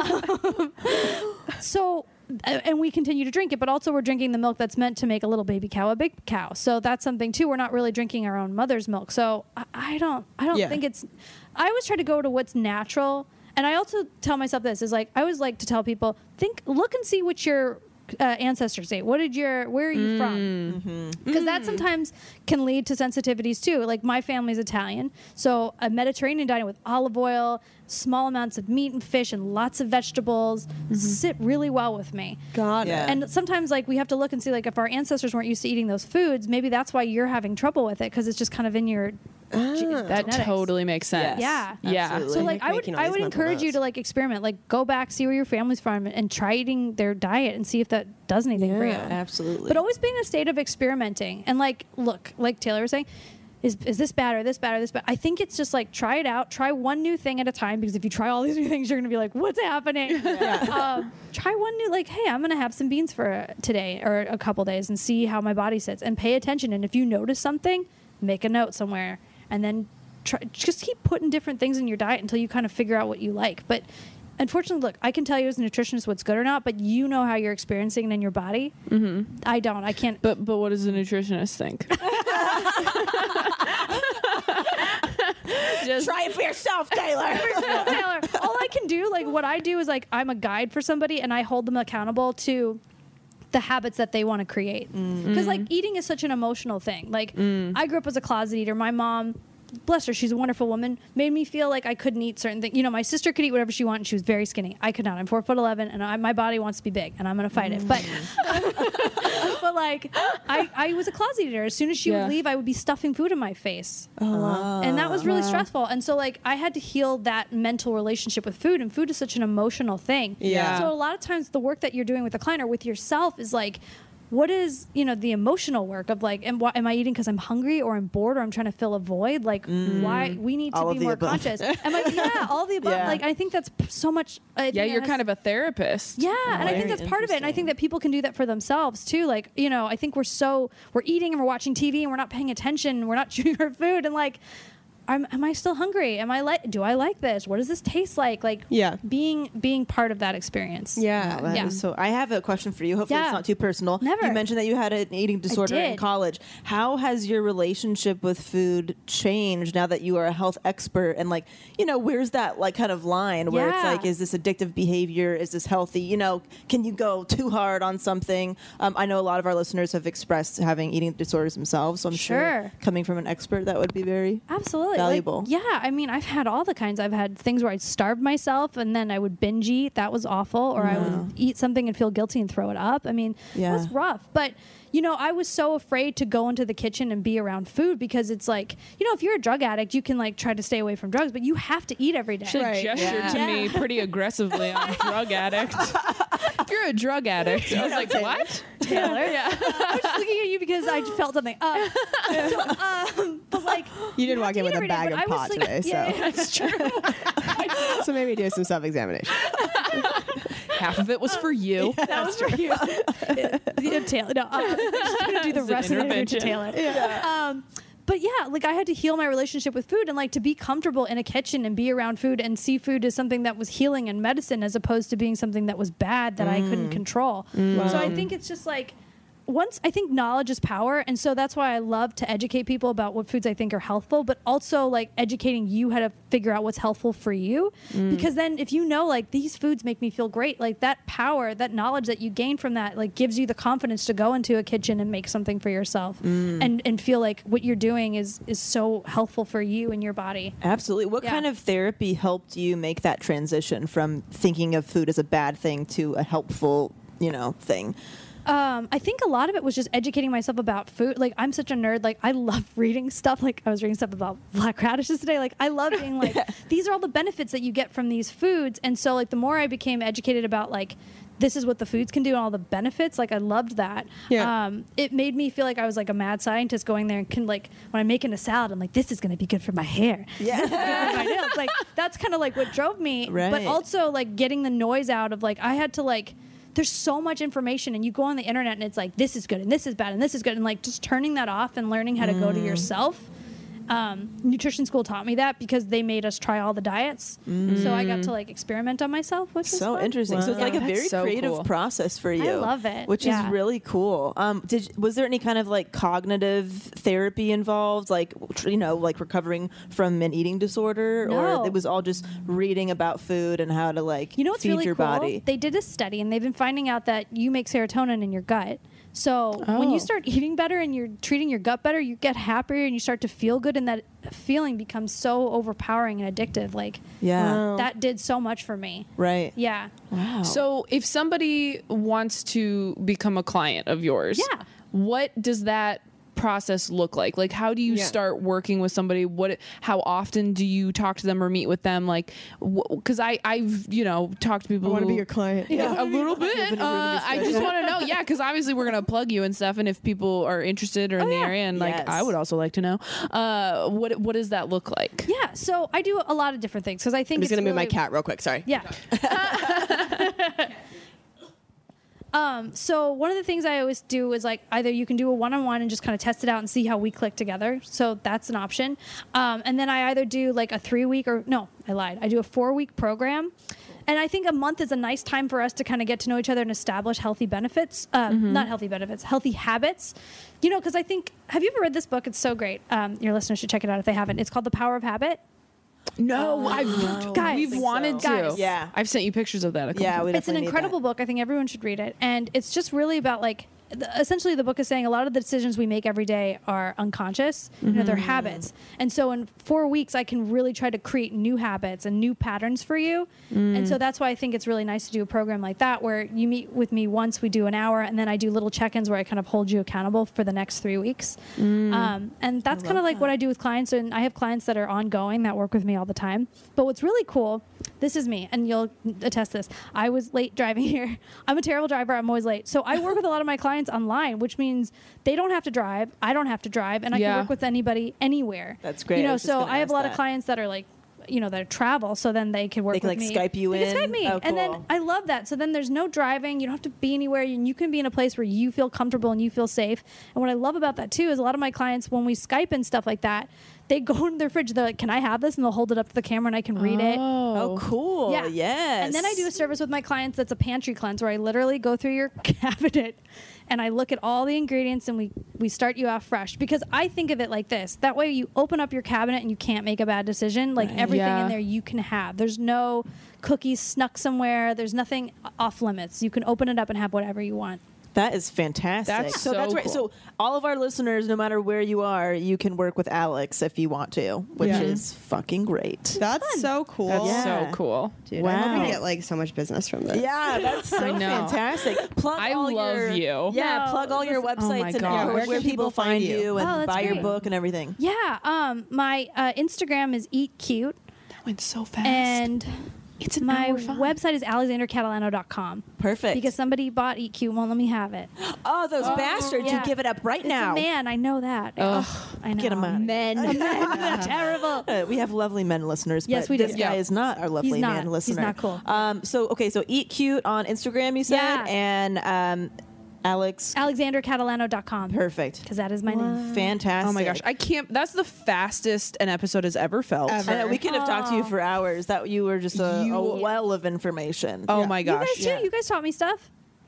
Speaker 5: So, and we continue to drink it, but also we're drinking the milk that's meant to make a little baby cow a big cow. So that's something too. We're not really drinking our own mother's milk. So I don't think it's. I always try to go to what's natural. And I also tell myself this is like, I always like to tell people, look and see what your ancestors ate. Where are you from? Because that sometimes can lead to sensitivities too. Like my family's Italian. So a Mediterranean diet with olive oil, small amounts of meat and fish and lots of vegetables sit really well with me.
Speaker 7: Got it.
Speaker 5: And sometimes like we have to look and see like if our ancestors weren't used to eating those foods, maybe that's why you're having trouble with it because it's just kind of in your
Speaker 6: that
Speaker 5: genetics.
Speaker 6: Totally makes sense.
Speaker 5: Yeah.
Speaker 8: Absolutely.
Speaker 5: So like I would encourage you to like experiment, like go back, see where your family's from and try eating their diet and see if that does anything for you.
Speaker 8: Absolutely.
Speaker 5: But always be in a state of experimenting and like look, like Taylor was saying, is this bad or this bad or this bad? I think it's just like try it out. Try one new thing at a time because if you try all these new things, you're going to be like, what's happening? Try one new, like, hey, I'm going to have some beans for today or a couple days and see how my body sits and pay attention. And if you notice something, make a note somewhere and then just keep putting different things in your diet until you kind of figure out what you like. But unfortunately, look, I can tell you as a nutritionist what's good or not, but you know how you're experiencing it in your body. I don't. I can't.
Speaker 6: But what does a nutritionist think?
Speaker 8: Just try it for yourself. yourself, Taylor.
Speaker 5: Taylor, all I can do, like what I do is like I'm a guide for somebody and I hold them accountable to the habits that they want to create. Because like eating is such an emotional thing. Like I grew up as a closet eater. My mom, bless her, she's a wonderful woman, made me feel like I couldn't eat certain things. You know, my sister could eat whatever she wanted and she was very skinny. I could not. I'm 4'11" and my body wants to be big and I'm going to fight it. But but like I was a closet eater. As soon as she would leave, I would be stuffing food in my face. And that was really stressful. And so like I had to heal that mental relationship with food, and food is such an emotional thing.
Speaker 7: Yeah.
Speaker 5: So a lot of times the work that you're doing with the client or with yourself is like, what is, you know, the emotional work of like, am I eating because I'm hungry or I'm bored or I'm trying to fill a void? Like, why we need to be more conscious. All of the above. Like, I think that's so much.
Speaker 6: You're kind of a therapist.
Speaker 5: Yeah, and I think that's part of it. And I think that people can do that for themselves too. Like, you know, I think we're eating and we're watching TV and we're not paying attention and we're not chewing our food and like, am I still hungry? Do I like this? What does this taste like? Like, being part of that experience.
Speaker 8: Yeah. So I have a question for you. Hopefully it's not too personal.
Speaker 5: Never.
Speaker 8: You mentioned that you had an eating disorder in college. How has your relationship with food changed now that you are a health expert? And like, you know, where's that like kind of line where it's like, is this addictive behavior? Is this healthy? You know, can you go too hard on something? I know a lot of our listeners have expressed having eating disorders themselves. So I'm sure coming from an expert, that would be very valuable.
Speaker 5: Like, I mean, I've had all the kinds. I've had things where I'd starve myself and then I would binge eat. That was awful. Or I would eat something and feel guilty and throw it up. I mean, it was rough. But, you know, I was so afraid to go into the kitchen and be around food because it's like, you know, if you're a drug addict, you can like try to stay away from drugs, but you have to eat every day.
Speaker 6: She gestured to me pretty aggressively on drug addict. If you're a drug addict, I was like, what?
Speaker 5: Taylor? I was just looking at you because I felt something. But like,
Speaker 7: you did walk in with a bag of pot today, so
Speaker 5: that's true.
Speaker 7: so maybe do some self-examination.
Speaker 6: Half of it was for you.
Speaker 5: That was for you. Taylor. No, I'm just going to do the rest of it to Taylor. But yeah, like I had to heal my relationship with food and like to be comfortable in a kitchen and be around food and see food as something that was healing and medicine as opposed to being something that was bad that I couldn't control. So I think it's just like, I think knowledge is power, and so that's why I love to educate people about what foods I think are healthful, but also like educating you how to figure out what's healthful for you. Because then if you know like these foods make me feel great, like that power, that knowledge that you gain from that like gives you the confidence to go into a kitchen and make something for yourself and feel like what you're doing is so healthful for you and your body.
Speaker 8: Absolutely. What kind of therapy helped you make that transition from thinking of food as a bad thing to a helpful, you know, thing?
Speaker 5: I think a lot of it was just educating myself about food. Like, I'm such a nerd. Like, I love reading stuff. Like, I was reading stuff about black radishes today. Like, I love being like, these are all the benefits that you get from these foods. And so, like, the more I became educated about, like, this is what the foods can do and all the benefits, like, I loved that. It made me feel like I was, like, a mad scientist going there and can, like, when I'm making a salad, I'm like, this is going to be good for my hair. This is good for my nails. Like, that's kind of, like, what drove me. But also, like, getting the noise out of, like, I had to, like, there's so much information and you go on the internet and it's like, this is good and this is bad and this is good. And like just turning that off and learning how to go to yourself. Nutrition school taught me that because they made us try all the diets. So I got to like experiment on myself, which is
Speaker 8: so
Speaker 5: fun.
Speaker 8: interesting. So it's like a very creative process for you.
Speaker 5: I love it.
Speaker 8: Which is really cool. Was there any kind of like cognitive therapy involved? Like, you know, like recovering from an eating disorder?
Speaker 5: No.
Speaker 8: Or it was all just reading about food and how to like
Speaker 5: you know what's
Speaker 8: feed
Speaker 5: really
Speaker 8: your
Speaker 5: cool?
Speaker 8: body?
Speaker 5: They did a study and they've been finding out that you make serotonin in your gut. So when you start eating better and you're treating your gut better, you get happier and you start to feel good, and that feeling becomes so overpowering and addictive. Like, that did so much for me.
Speaker 8: Right.
Speaker 5: Yeah.
Speaker 8: Wow.
Speaker 6: So if somebody wants to become a client of yours, what does that process look like? Like, how do you start working with somebody? How often do you talk to them or meet with them? Like, because I've you know talked to people.
Speaker 7: I want to be your client.
Speaker 6: A little bit. I just want to know. Yeah, because obviously we're gonna plug you and stuff, and if people are interested or in the area, and like I would also like to know, what does that look like?
Speaker 5: Yeah. So I do a lot of different things because I think
Speaker 7: I'm just gonna move my cat real quick. Sorry.
Speaker 5: Yeah. So one of the things I always do is like either you can do a one-on-one and just kind of test it out and see how we click together. So that's an option. And then I either do like a 3-week I do a 4-week program. And I think a month is a nice time for us to kind of get to know each other and establish healthy benefits, not healthy benefits, healthy habits. You know, because I think, have you ever read this book? It's so great. Your listeners should check it out if they haven't. It's called The Power of Habit.
Speaker 6: No,
Speaker 5: Guys,
Speaker 6: we've wanted to.
Speaker 5: Guys.
Speaker 8: Yeah.
Speaker 6: I've sent you pictures of that. A couple
Speaker 8: Yeah,
Speaker 6: times.
Speaker 8: we
Speaker 5: It's an
Speaker 8: definitely need
Speaker 5: incredible book. I think everyone should read it. And it's just really about like, essentially the book is saying a lot of the decisions we make every day are unconscious. They're habits. And so in 4 weeks, I can really try to create new habits and new patterns for you. And so that's why I think it's really nice to do a program like that, where you meet with me once, we do an hour, and then I do little check-ins where I kind of hold you accountable for the next 3 weeks. And that's kind of like what I do with clients. And I have clients that are ongoing that work with me all the time. But what's really cool, this is me, and you'll attest this. I was late driving here. I'm a terrible driver. I'm always late. So I work with a lot of my clients online, which means they don't have to drive. I don't have to drive, and I can work with anybody anywhere.
Speaker 8: That's great.
Speaker 5: You
Speaker 8: I
Speaker 5: know,
Speaker 8: was just
Speaker 5: so
Speaker 8: gonna
Speaker 5: I have a
Speaker 8: ask
Speaker 5: lot of
Speaker 8: that.
Speaker 5: clients that are like, that travel, so then they can work
Speaker 8: They can,
Speaker 5: with
Speaker 8: like,
Speaker 5: me.
Speaker 8: Skype you
Speaker 5: They can
Speaker 8: in?
Speaker 5: Skype me.
Speaker 8: Oh,
Speaker 5: And then
Speaker 8: cool.
Speaker 5: I love that. So then there's no driving. You don't have to be anywhere, and you can be in a place where you feel comfortable and you feel safe. And what I love about that too is a lot of my clients, when we Skype and stuff like that, they go into their fridge. They're like, "Can I have this?" And they'll hold it up to the camera, and I can read it.
Speaker 8: Oh, cool.
Speaker 5: Yeah.
Speaker 8: Yes.
Speaker 5: And then I do a service with my clients that's a pantry cleanse, where I literally go through your cabinet and I look at all the ingredients, and we start you off fresh, because I think of it like this. That way you open up your cabinet and you can't make a bad decision. Like everything in there you can have. There's no cookies snuck somewhere. There's nothing off limits. You can open it up and have whatever you want.
Speaker 8: That is fantastic.
Speaker 6: That's so
Speaker 8: that's right.
Speaker 6: cool.
Speaker 8: So all of our listeners, no matter where you are, you can work with Alex if you want to, which is fucking great.
Speaker 7: That's so cool.
Speaker 6: That's
Speaker 8: Yeah.
Speaker 6: so cool.
Speaker 7: Dude, I hope
Speaker 8: Wow.
Speaker 7: we get like so much business from this.
Speaker 8: Yeah, that's so
Speaker 6: I know.
Speaker 8: fantastic. Plug
Speaker 6: I
Speaker 8: all
Speaker 6: love
Speaker 8: your,
Speaker 6: you.
Speaker 8: Yeah,
Speaker 5: No,
Speaker 8: plug all your
Speaker 5: listen-
Speaker 6: Oh my
Speaker 8: websites and
Speaker 6: gosh.
Speaker 8: where can people find you and
Speaker 5: Oh, that's
Speaker 8: buy your
Speaker 5: great.
Speaker 8: book and everything.
Speaker 5: Yeah. My Instagram is Eat Cute,
Speaker 6: That went so fast.
Speaker 5: and
Speaker 6: it's an
Speaker 5: my
Speaker 6: hour five.
Speaker 5: website is alexandercatalano.com.
Speaker 8: Perfect.
Speaker 5: Because somebody bought Eat Cute, won't let me have it.
Speaker 8: oh, those bastards!
Speaker 5: yeah.
Speaker 8: You give it up right
Speaker 5: It's
Speaker 8: now.
Speaker 5: a man, I know that. Ugh, I know.
Speaker 8: Get 'em out.
Speaker 7: Men.
Speaker 5: They're terrible.
Speaker 8: We have lovely men listeners.
Speaker 5: Yes,
Speaker 8: but
Speaker 5: we do.
Speaker 8: This guy is not our lovely
Speaker 5: not.
Speaker 8: man
Speaker 5: He's
Speaker 8: listener.
Speaker 5: not cool.
Speaker 8: So Eat Cute on Instagram, you said,
Speaker 5: Yeah.
Speaker 8: and Alex.
Speaker 5: alexandercatalano.com.
Speaker 8: Perfect.
Speaker 5: Because that is my name.
Speaker 8: Fantastic.
Speaker 6: Oh my gosh, I can't. That's the fastest an episode has ever felt.
Speaker 7: Ever.
Speaker 8: I know, we could have talked to you for hours. That you were just a well of information.
Speaker 6: Oh my
Speaker 5: You
Speaker 6: gosh.
Speaker 5: guys too. You guys taught me stuff.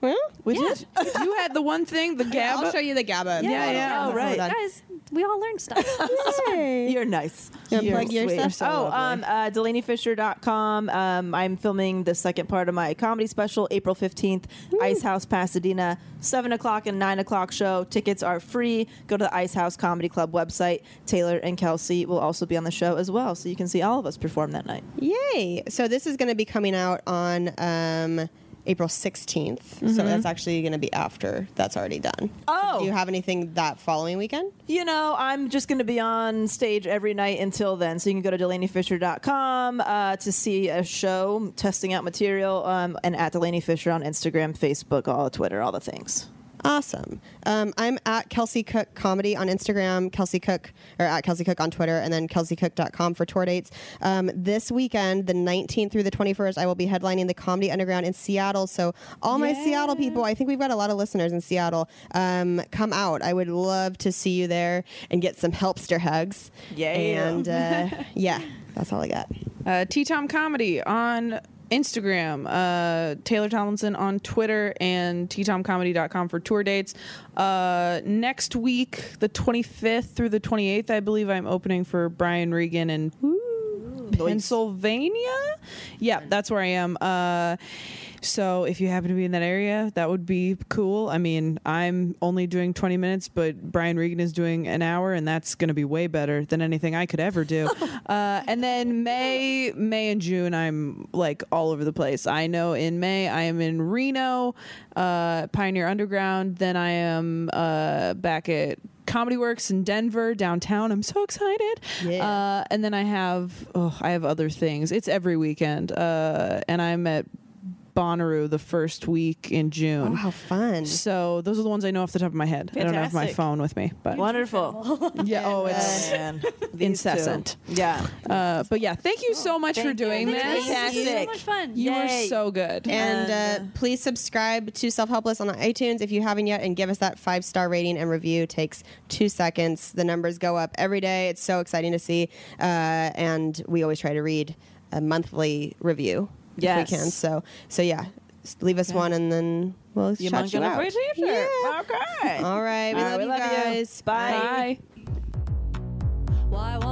Speaker 8: We
Speaker 5: Yeah.
Speaker 8: did.
Speaker 6: You had the one thing, the
Speaker 7: Yeah,
Speaker 6: GABA.
Speaker 7: I'll show you the GABA.
Speaker 8: yeah. Oh, right.
Speaker 5: Guys, we all learned stuff. This is fun.
Speaker 8: You're nice.
Speaker 7: You wanna
Speaker 8: You're
Speaker 7: plug your
Speaker 8: sweet.
Speaker 7: stuff?
Speaker 8: DelaneyFisher.com. I'm filming the second part of my comedy special, April 15th, Ice House Pasadena, 7 o'clock and 9 o'clock show. Tickets are free. Go to the Ice House Comedy Club website. Taylor and Kelsey will also be on the show as well, so you can see all of us perform that night.
Speaker 7: Yay. So this is going to be coming out on April 16th. So that's actually going to be after that's already done.
Speaker 8: Oh.
Speaker 7: So do you have anything that following weekend?
Speaker 8: You know, I'm just going to be on stage every night until then. So you can go to DelaneyFisher.com to see a show, testing out material, and at Delaney Fisher on Instagram, Facebook, all Twitter, all the things.
Speaker 7: Awesome. I'm at Kelsey Cook Comedy on Instagram, Kelsey Cook, or at Kelsey Cook on Twitter, and then kelseycook.com for tour dates. This weekend, the 19th through the 21st, I will be headlining the Comedy Underground in Seattle. So all my Seattle people, I think we've got a lot of listeners in Seattle, come out. I would love to see you there and get some helpster hugs.
Speaker 8: Yeah.
Speaker 7: And yeah, that's all I got.
Speaker 6: T-Tom Comedy on Instagram, Taylor Tomlinson on Twitter, and ttomcomedy.com for tour dates. Next week, the 25th through the 28th, I believe I'm opening for Brian Regan in Pennsylvania. Yeah, that's where I am. So if you happen to be in that area, that would be cool. I mean, I'm only doing 20 minutes, but Brian Regan is doing an hour, and that's going to be way better than anything I could ever do. And then May and June, I'm like all over the place. I know in May, I am in Reno, Pioneer Underground. Then I am back at Comedy Works in Denver, downtown. I'm so excited.
Speaker 7: Yeah.
Speaker 6: And then I have other things. It's every weekend. And I'm at Bonnaroo the first week in June.
Speaker 7: Oh, how fun.
Speaker 6: So those are the ones I know off the top of my head. I don't have my
Speaker 8: Fantastic.
Speaker 6: phone with me, but
Speaker 8: Wonderful.
Speaker 6: yeah. Oh, it's
Speaker 8: Man, these
Speaker 6: incessant.
Speaker 8: two. Yeah.
Speaker 6: But yeah, thank you so much for doing
Speaker 8: Thank
Speaker 6: this.
Speaker 8: you.
Speaker 5: It was so
Speaker 8: Fantastic.
Speaker 5: much fun.
Speaker 6: You were
Speaker 8: Yay.
Speaker 6: so good.
Speaker 7: And please subscribe to Self Helpless on iTunes if you haven't yet, and give us that 5-star rating and review. It takes 2 seconds. The numbers go up every day. It's so exciting to see. And we always try to read a monthly review if
Speaker 8: Yes.
Speaker 7: we can. So yeah, just leave us one, and then we'll shout you out.
Speaker 8: T-shirt.
Speaker 7: Yeah.
Speaker 8: Okay.
Speaker 7: All right. We
Speaker 8: All right,
Speaker 7: love
Speaker 8: we
Speaker 7: you
Speaker 8: love you.
Speaker 7: guys.
Speaker 8: Bye.
Speaker 6: Bye.
Speaker 4: Why